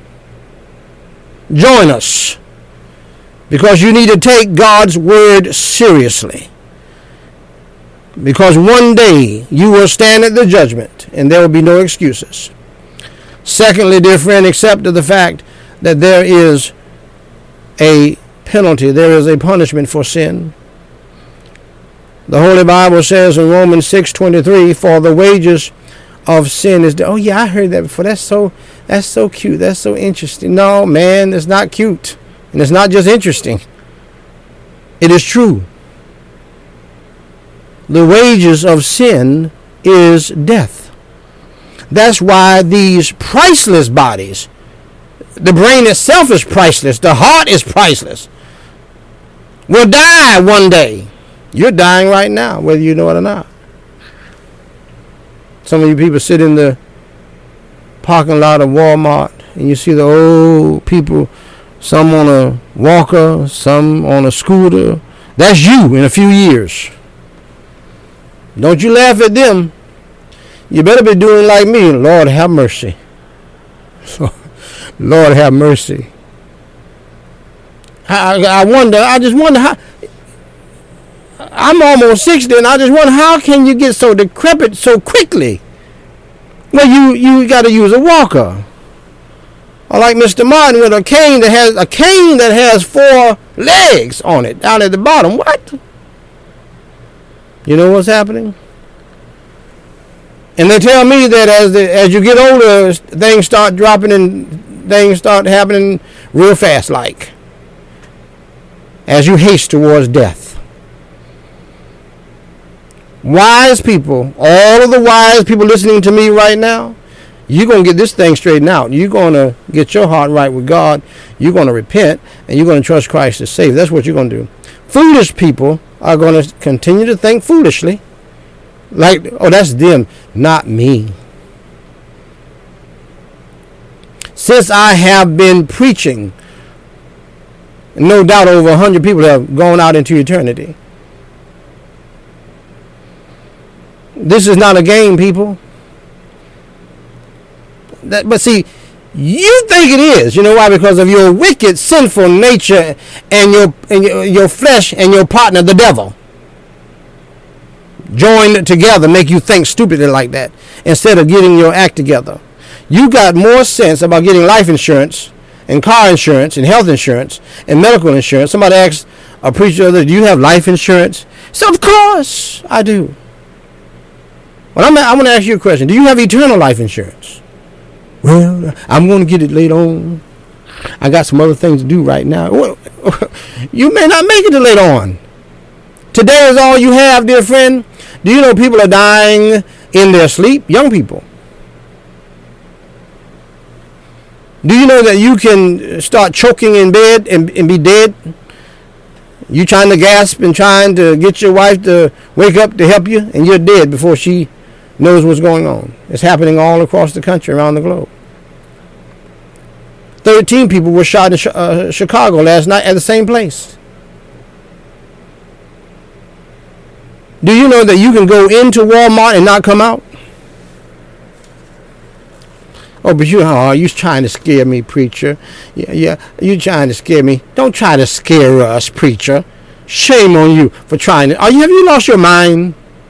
Join us, because you need to take God's word seriously. Because one day you will stand at the judgment and there will be no excuses. Secondly, dear friend, accept the fact that there is a penalty, there is a punishment for sin. The Holy Bible says in Romans six twenty-three, for the wages of sin is death. Oh yeah, I heard that before. That's so that's so cute. That's so interesting. No, man, it's not cute. And it's not just interesting. It is true. The wages of sin is death. That's why these priceless bodies, the brain itself is priceless, the heart is priceless, will die one day. You're dying right now, whether you know it or not. Some of you people sit in the parking lot of Walmart and you see the old people, some on a walker, some on a scooter. That's you in a few years. Don't you laugh at them. You better be doing like me. Lord, have mercy. Lord, have mercy. I, I wonder, I just wonder how, I'm almost sixty and I just wonder how can you get so decrepit so quickly? Well, you, you got to use a walker. Or like Mister Martin with a cane that has a cane that has four legs on it down at the bottom. What? You know what's happening? And they tell me that as the, as you get older, things start dropping and things start happening real fast, like as you haste towards death. Wise people, all of the wise people listening to me right now, you're going to get this thing straightened out. You're going to get your heart right with God. You're going to repent, and you're going to trust Christ to save. That's what you're going to do. Foolish people are going to continue to think foolishly. Like, oh, that's them, not me. Since I have been preaching, no doubt over one hundred people have gone out into eternity. This is not a game, people. That, but see, you think it is. You know why? Because of your wicked, sinful nature and your and your, your flesh and your partner, the devil, joined together make you think stupidly like that instead of getting your act together. You got more sense about getting life insurance and car insurance and health insurance and medical insurance. Somebody asked a preacher, do you have life insurance? So of course I do. Well, I'm, I'm going to ask you a question. Do you have eternal life insurance? Well, I'm going to get it later on. I got some other things to do right now. Well, you may not make it to later on. Today is all you have, dear friend. Do you know people are dying in their sleep? Young people. Do you know that you can start choking in bed and, and be dead? You trying to gasp and trying to get your wife to wake up to help you, and you're dead before she knows what's going on. It's happening all across the country, around the globe. thirteen people were shot in uh, Chicago last night at the same place. Do you know that you can go into Walmart and not come out? Oh, but you are oh, you trying to scare me, preacher. Yeah, yeah, you trying to scare me. Don't try to scare us, preacher. Shame on you for trying to. Are you, have you lost your mind?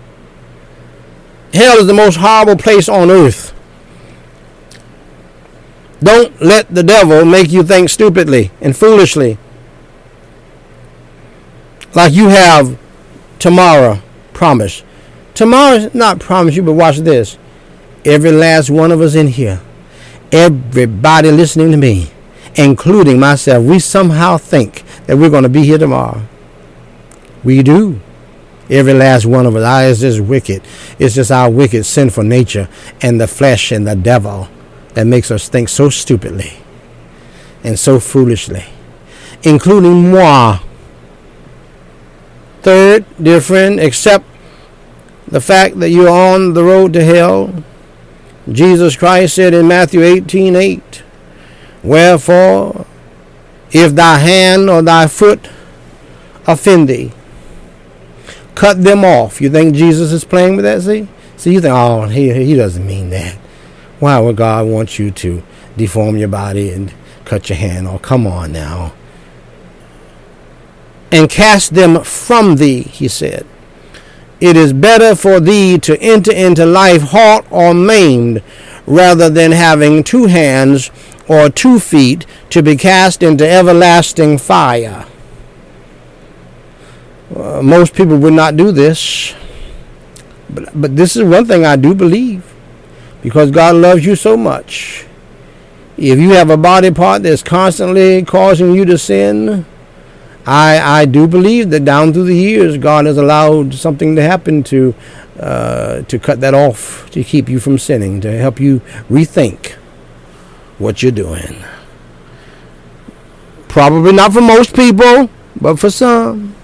Hell is the most horrible place on earth. Don't let the devil make you think stupidly and foolishly. Like you have tomorrow promised. Tomorrow's not promised you, but watch this. Every last one of us in here, everybody listening to me, including myself, we somehow think that we're going to be here tomorrow. We do. Every last one of us. Ah, it's just wicked. It's just our wicked, sinful nature and the flesh and the devil that makes us think so stupidly and so foolishly, including moi. Third, dear friend, accept the fact that you're on the road to hell. Jesus Christ said in Matthew eighteen eight, wherefore, if thy hand or thy foot offend thee, cut them off. You think Jesus is playing with that? See? See, you think, oh, he, he doesn't mean that. Why would God want you to deform your body and cut your hand off? Come on now. And cast them from thee, he said. It is better for thee to enter into life halt or maimed, rather than having two hands or two feet to be cast into everlasting fire. Uh, most people would not do this, but, but this is one thing I do believe, because God loves you so much. If you have a body part that's constantly causing you to sin, I I do believe that down through the years, God has allowed something to happen to uh, to cut that off, to keep you from sinning, to help you rethink what you're doing. Probably not for most people, but for some.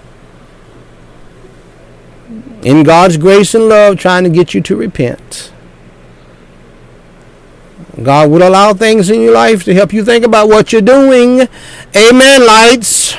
In God's grace and love, trying to get you to repent. God will allow things in your life to help you think about what you're doing. Amen, lights.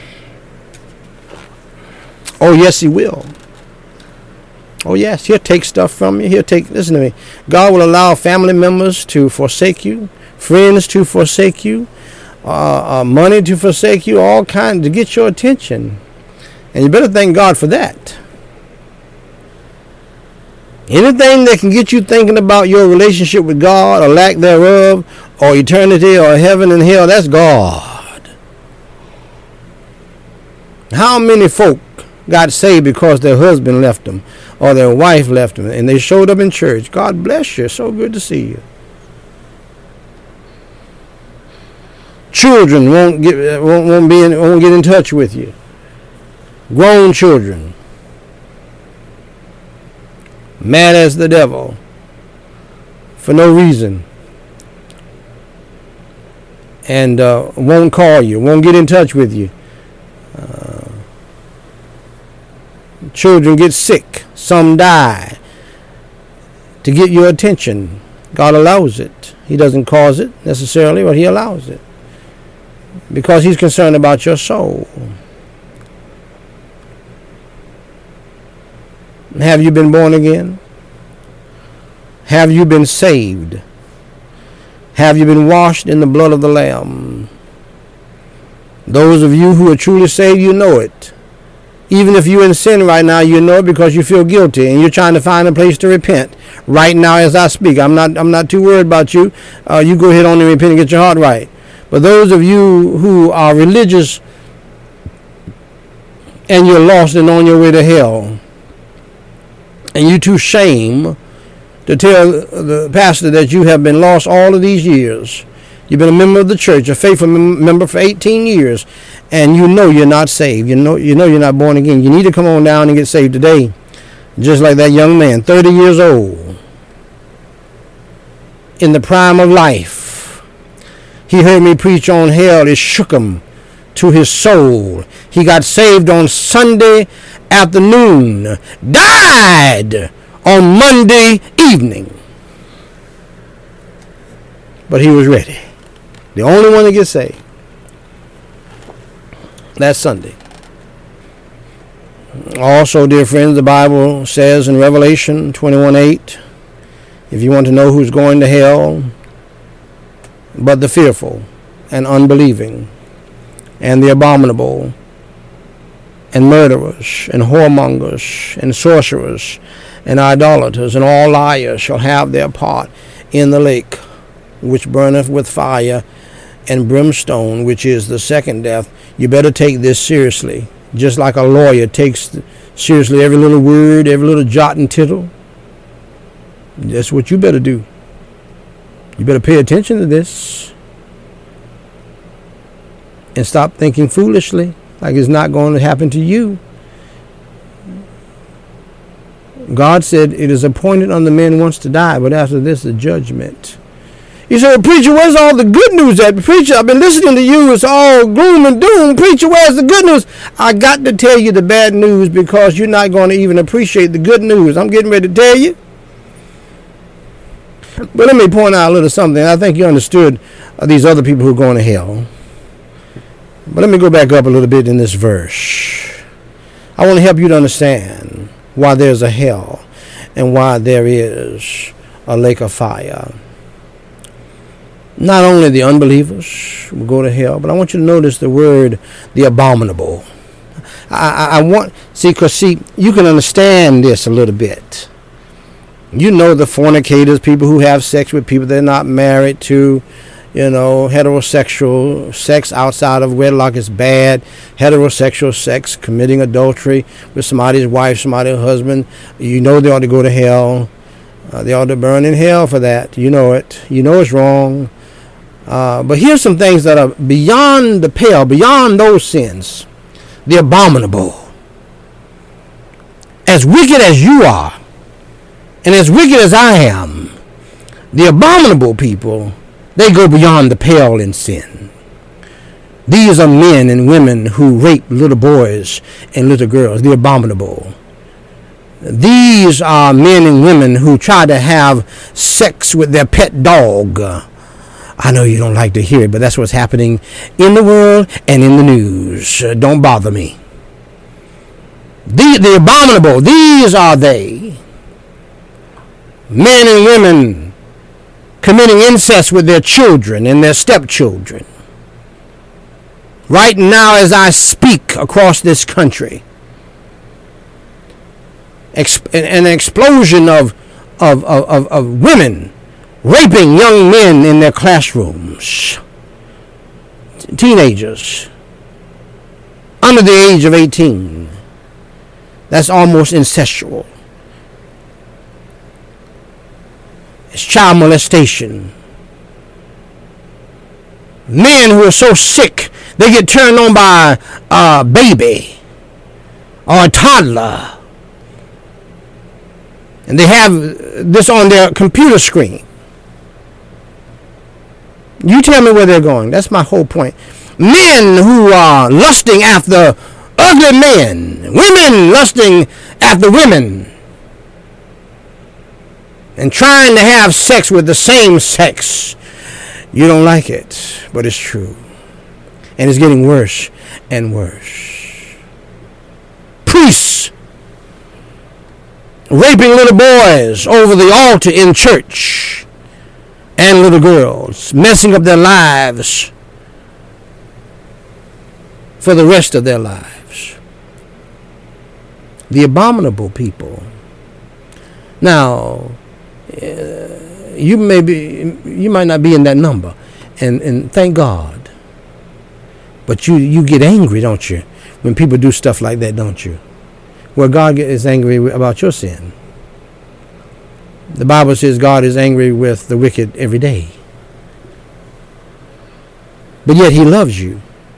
Oh, yes, he will. Oh, yes, he'll take stuff from you. He'll take, listen to me. God will allow family members to forsake you, friends to forsake you, uh, uh, money to forsake you, all kinds to get your attention. And you better thank God for that. Anything that can get you thinking about your relationship with God or lack thereof, or eternity or heaven and hell, that's God. How many folk got saved because their husband left them or their wife left them and they showed up in church? God bless you. So good to see you. Children won't get won't, won't be in, won't get in touch with you. Grown children, mad as the devil for no reason, and uh, won't call you, won't get in touch with you. Uh, children get sick, some die to get your attention. God allows it. He doesn't cause it necessarily, but he allows it because he's concerned about your soul. Have you been born again? Have you been saved? Have you been washed in the blood of the Lamb? Those of you who are truly saved, you know it. Even if you're in sin right now, you know it because you feel guilty and you're trying to find a place to repent right now as I speak. I'm not I'm not too worried about you. Uh, you go ahead on and repent and get your heart right. But those of you who are religious and you're lost and on your way to hell, and you too shame to tell the pastor that you have been lost all of these years. You've been a member of the church, a faithful mem- member for eighteen years, and you know you're not saved. You know you know you're not born again. You need to come on down and get saved today. Just like that young man, thirty years old, in the prime of life. He heard me preach on hell. It shook him to his soul. He got saved on Sunday afternoon, died on Monday evening. But he was ready. The only one to get saved. That's Sunday. Also, dear friends, the Bible says in Revelation twenty-one eight, if you want to know who's going to hell, but the fearful and unbelieving and the abominable and murderers and whoremongers and sorcerers and idolaters and all liars shall have their part in the lake which burneth with fire and brimstone, which is the second death. You better take this seriously, just like a lawyer takes seriously every little word, every little jot and tittle. That's what you better do. You better pay attention to this and stop thinking foolishly like it's not going to happen to you. God said it is appointed on the man once to die, but after this, the judgment. You say, well, preacher, where's all the good news at? Preacher, I've been listening to you. It's all gloom and doom. Preacher, where's the good news? I got to tell you the bad news because you're not going to even appreciate the good news. I'm getting ready to tell you. But let me point out a little something. I think you understood uh, these other people who are going to hell. But let me go back up a little bit in this verse. I want to help you to understand why there's a hell and why there is a lake of fire. Not only the unbelievers will go to hell, but I want you to notice the word, the abominable. I, I, I want, see, because, see, you can understand this a little bit. You know the fornicators, people who have sex with people they're not married to, you know, heterosexual sex outside of wedlock is bad. Heterosexual sex, committing adultery with somebody's wife, somebody's husband, you know they ought to go to hell. Uh, they ought to burn in hell for that. You know it. You know it's wrong. Uh, but here's some things that are beyond the pale, beyond those sins. The abominable. As wicked as you are, and as wicked as I am, the abominable people, they go beyond the pale in sin. These are men and women who rape little boys and little girls, the abominable. These are men and women who try to have sex with their pet dog. I know you don't like to hear it, but that's what's happening in the world and in the news. Uh, don't bother me. The, the abominable, these are they. Men and women committing incest with their children and their stepchildren. Right now as I speak across this country, exp- an explosion of, of, of, of, of women raping young men in their classrooms. Teenagers under the age of eighteen. That's almost incestual. It's child molestation. Men who are so sick, they get turned on by a baby or a toddler. And they have this on their computer screen. You tell me where they're going. That's my whole point. Men who are lusting after ugly men. Women lusting after women. And trying to have sex with the same sex. You don't like it, but it's true. And it's getting worse and worse. Priests raping little boys over the altar in church. And little girls messing up their lives for the rest of their lives. The abominable people. Now, uh, you may be, you might not be in that number, and and thank God. But you you get angry, don't you, when people do stuff like that, don't you? Well, God is angry about your sin. The Bible says God is angry with the wicked every day. But yet he loves you.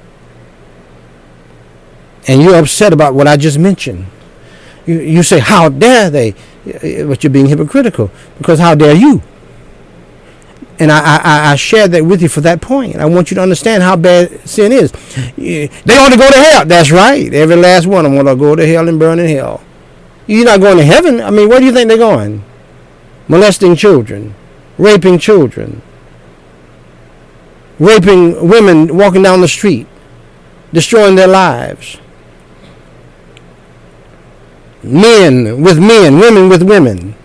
And you're upset about what I just mentioned. You, you say, how dare they? But you're being hypocritical. Because how dare you? And I, I, I shared that with you for that point. I want you to understand how bad sin is. They ought to go to hell. That's right. Every last one of them ought to go to hell and burn in hell. You're not going to heaven. I mean, where do you think they're going? Molesting children, raping children, raping women walking down the street, destroying their lives. Men with men, women with women.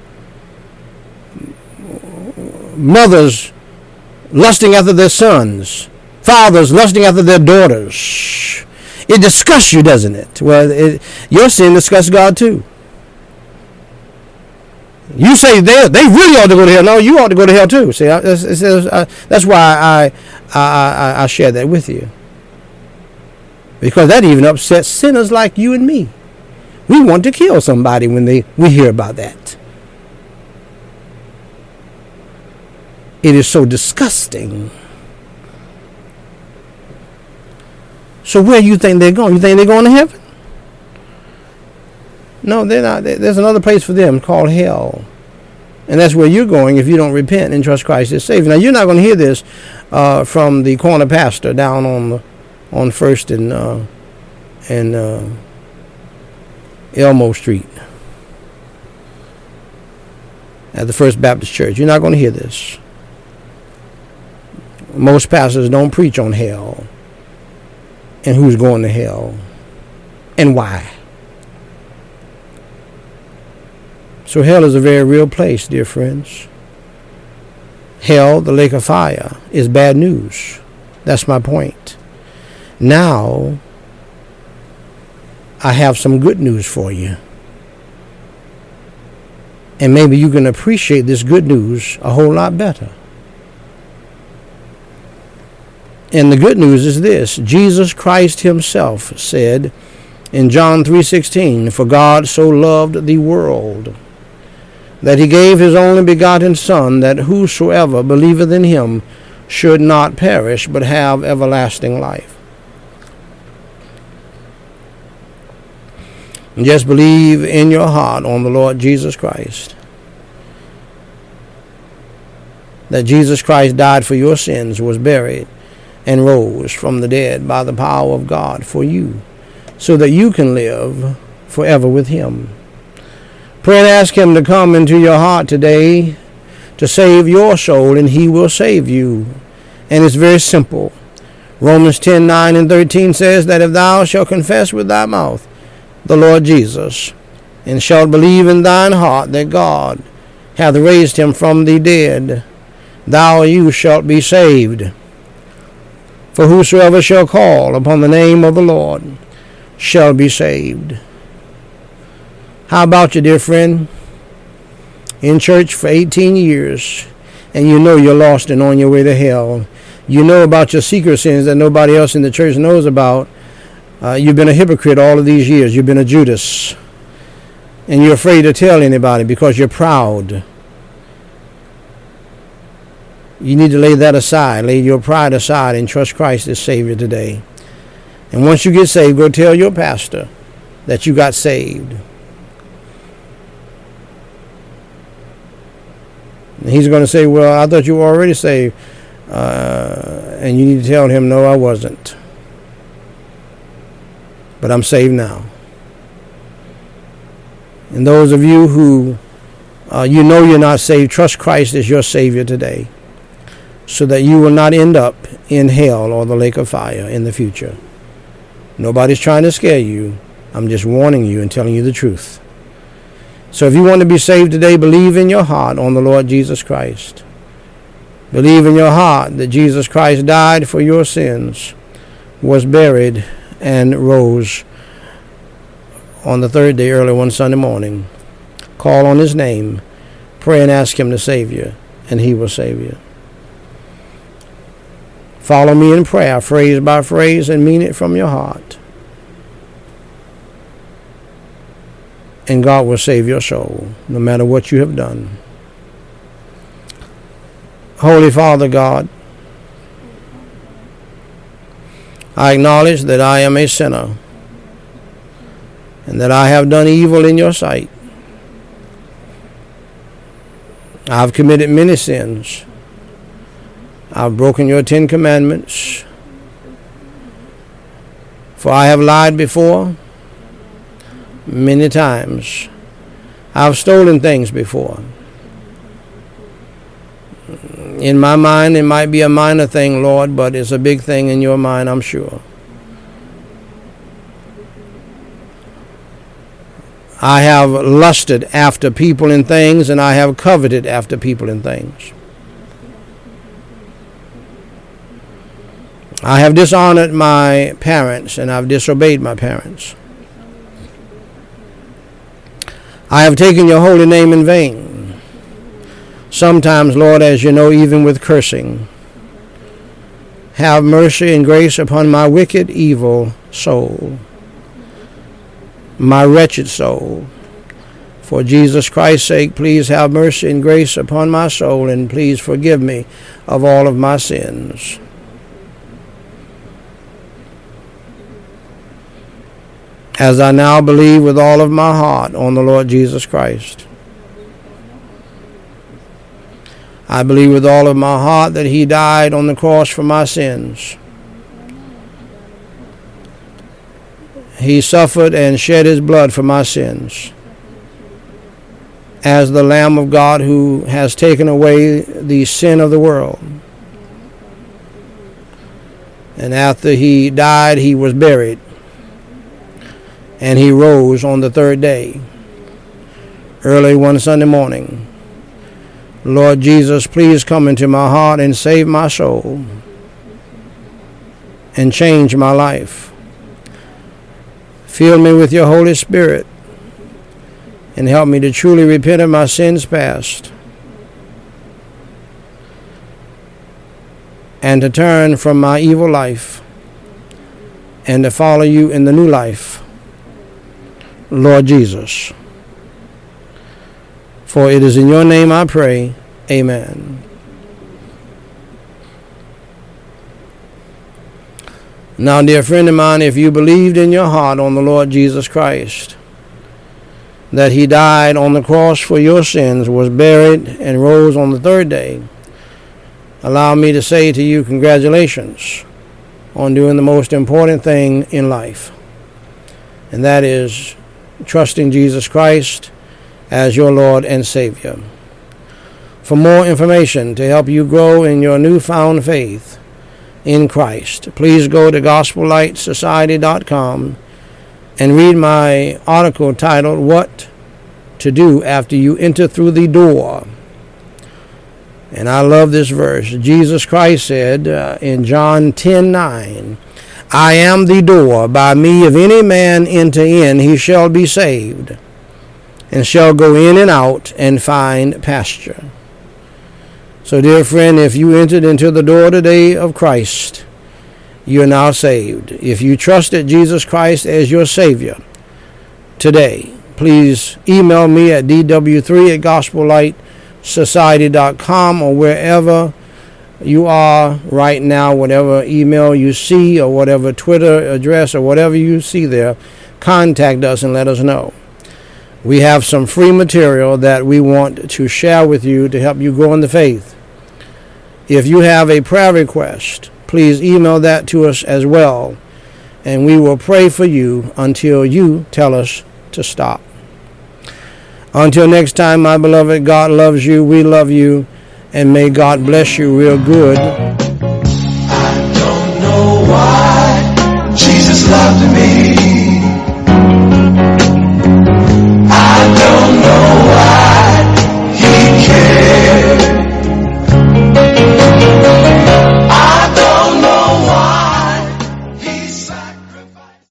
Mothers lusting after their sons. Fathers lusting after their daughters. It disgusts you, doesn't it? Well, it, your sin disgusts God too. You say they they really ought to go to hell. No, you ought to go to hell too. See, I, that's, that's why I, I I I share that with you. Because that even upsets sinners like you and me. We want to kill somebody when they we hear about that. It is so disgusting. So where do you think they're going? You think they're going to heaven? No, they're not. There's another place for them called hell. And that's where you're going if you don't repent and trust Christ as Savior. Now, you're not going to hear this uh, from the corner pastor down on the, on First and uh, and uh, Elmo Street at the First Baptist Church. You're not going to hear this. Most pastors don't preach on hell and who's going to hell and why. So hell is a very real place, dear friends. Hell, the lake of fire, is bad news. That's my point. Now, I have some good news for you. And maybe you can appreciate this good news a whole lot better. And the good news is this. Jesus Christ himself said in John three sixteen, "For God so loved the world, that he gave his only begotten Son, that whosoever believeth in him should not perish, but have everlasting life." And just believe in your heart on the Lord Jesus Christ, that Jesus Christ died for your sins, was buried, and rose from the dead by the power of God for you, so that you can live forever with him. Pray and ask him to come into your heart today to save your soul, and he will save you. And it's very simple. Romans ten, nine and thirteen says that if thou shalt confess with thy mouth the Lord Jesus, and shalt believe in thine heart that God hath raised him from the dead, thou you shalt be saved. For whosoever shall call upon the name of the Lord shall be saved. How about you, dear friend? In church for eighteen years, and you know you're lost and on your way to hell. You know about your secret sins that nobody else in the church knows about. Uh, you've been a hypocrite all of these years. You've been a Judas. And you're afraid to tell anybody because you're proud. You need to lay that aside. Lay your pride aside and trust Christ as Savior today. And once you get saved, go tell your pastor that you got saved. And he's going to say, "Well, I thought you were already saved." Uh, and you need to tell him, "No, I wasn't. But I'm saved now." And those of you who uh, you know you're not saved, trust Christ as your Savior today, so that you will not end up in hell or the lake of fire in the future. Nobody's trying to scare you. I'm just warning you and telling you the truth. So if you want to be saved today, believe in your heart on the Lord Jesus Christ. Believe in your heart that Jesus Christ died for your sins, was buried, and rose on the third day early one Sunday morning. Call on his name, pray and ask him to save you, and he will save you. Follow me in prayer, phrase by phrase, and mean it from your heart. And God will save your soul, no matter what you have done. Holy Father God, I acknowledge that I am a sinner and that I have done evil in your sight. I've committed many sins. I've broken your Ten Commandments. For I have lied before many times. I've stolen things before. In my mind, it might be a minor thing, Lord, but it's a big thing in your mind, I'm sure. I have lusted after people and things, and I have coveted after people and things. I have dishonored my parents, and I've disobeyed my parents. I have taken your holy name in vain. Sometimes, Lord, as you know, even with cursing. Have mercy and grace upon my wicked, evil soul. my wretched soul. For Jesus Christ's sake, please have mercy and grace upon my soul, and please forgive me of all of my sins. As I now believe with all of my heart on the Lord Jesus Christ, I believe with all of my heart that he died on the cross for my sins. He suffered and shed his blood for my sins, as the Lamb of God who has taken away the sin of the world. And after he died, he was buried, and he rose on the third day, early one Sunday morning. Lord Jesus, please come into my heart and save my soul and change my life. Fill me with your Holy Spirit and help me to truly repent of my sins past and to turn from my evil life and to follow you in the new life, Lord Jesus. For it is in your name I pray. Amen. Now, dear friend of mine, if you believed in your heart on the Lord Jesus Christ, that he died on the cross for your sins, was buried, and rose on the third day, allow me to say to you, congratulations on doing the most important thing in life, and that is trusting Jesus Christ as your Lord and Savior. For more information to help you grow in your newfound faith in Christ, please go to gospel light society dot com and read my article titled, What to Do After You Enter Through the Door. And I love this verse. Jesus Christ said uh, in John ten nine, I am the door. By me, if any man enter in, he shall be saved, and shall go in and out and find pasture. So, dear friend, if you entered into the door today of Christ, you are now saved. If you trusted Jesus Christ as your Savior today, please email me at d w three at gospel light society dot com or wherever you are right now, whatever email you see or whatever Twitter address or whatever you see there, contact us and let us know. We have some free material that we want to share with you to help you grow in the faith. If you have a prayer request, please email that to us as well, and we will pray for you until you tell us to stop. Until next time, my beloved, God loves you, we love you, and may God bless you real good. I don't know why Jesus loved me.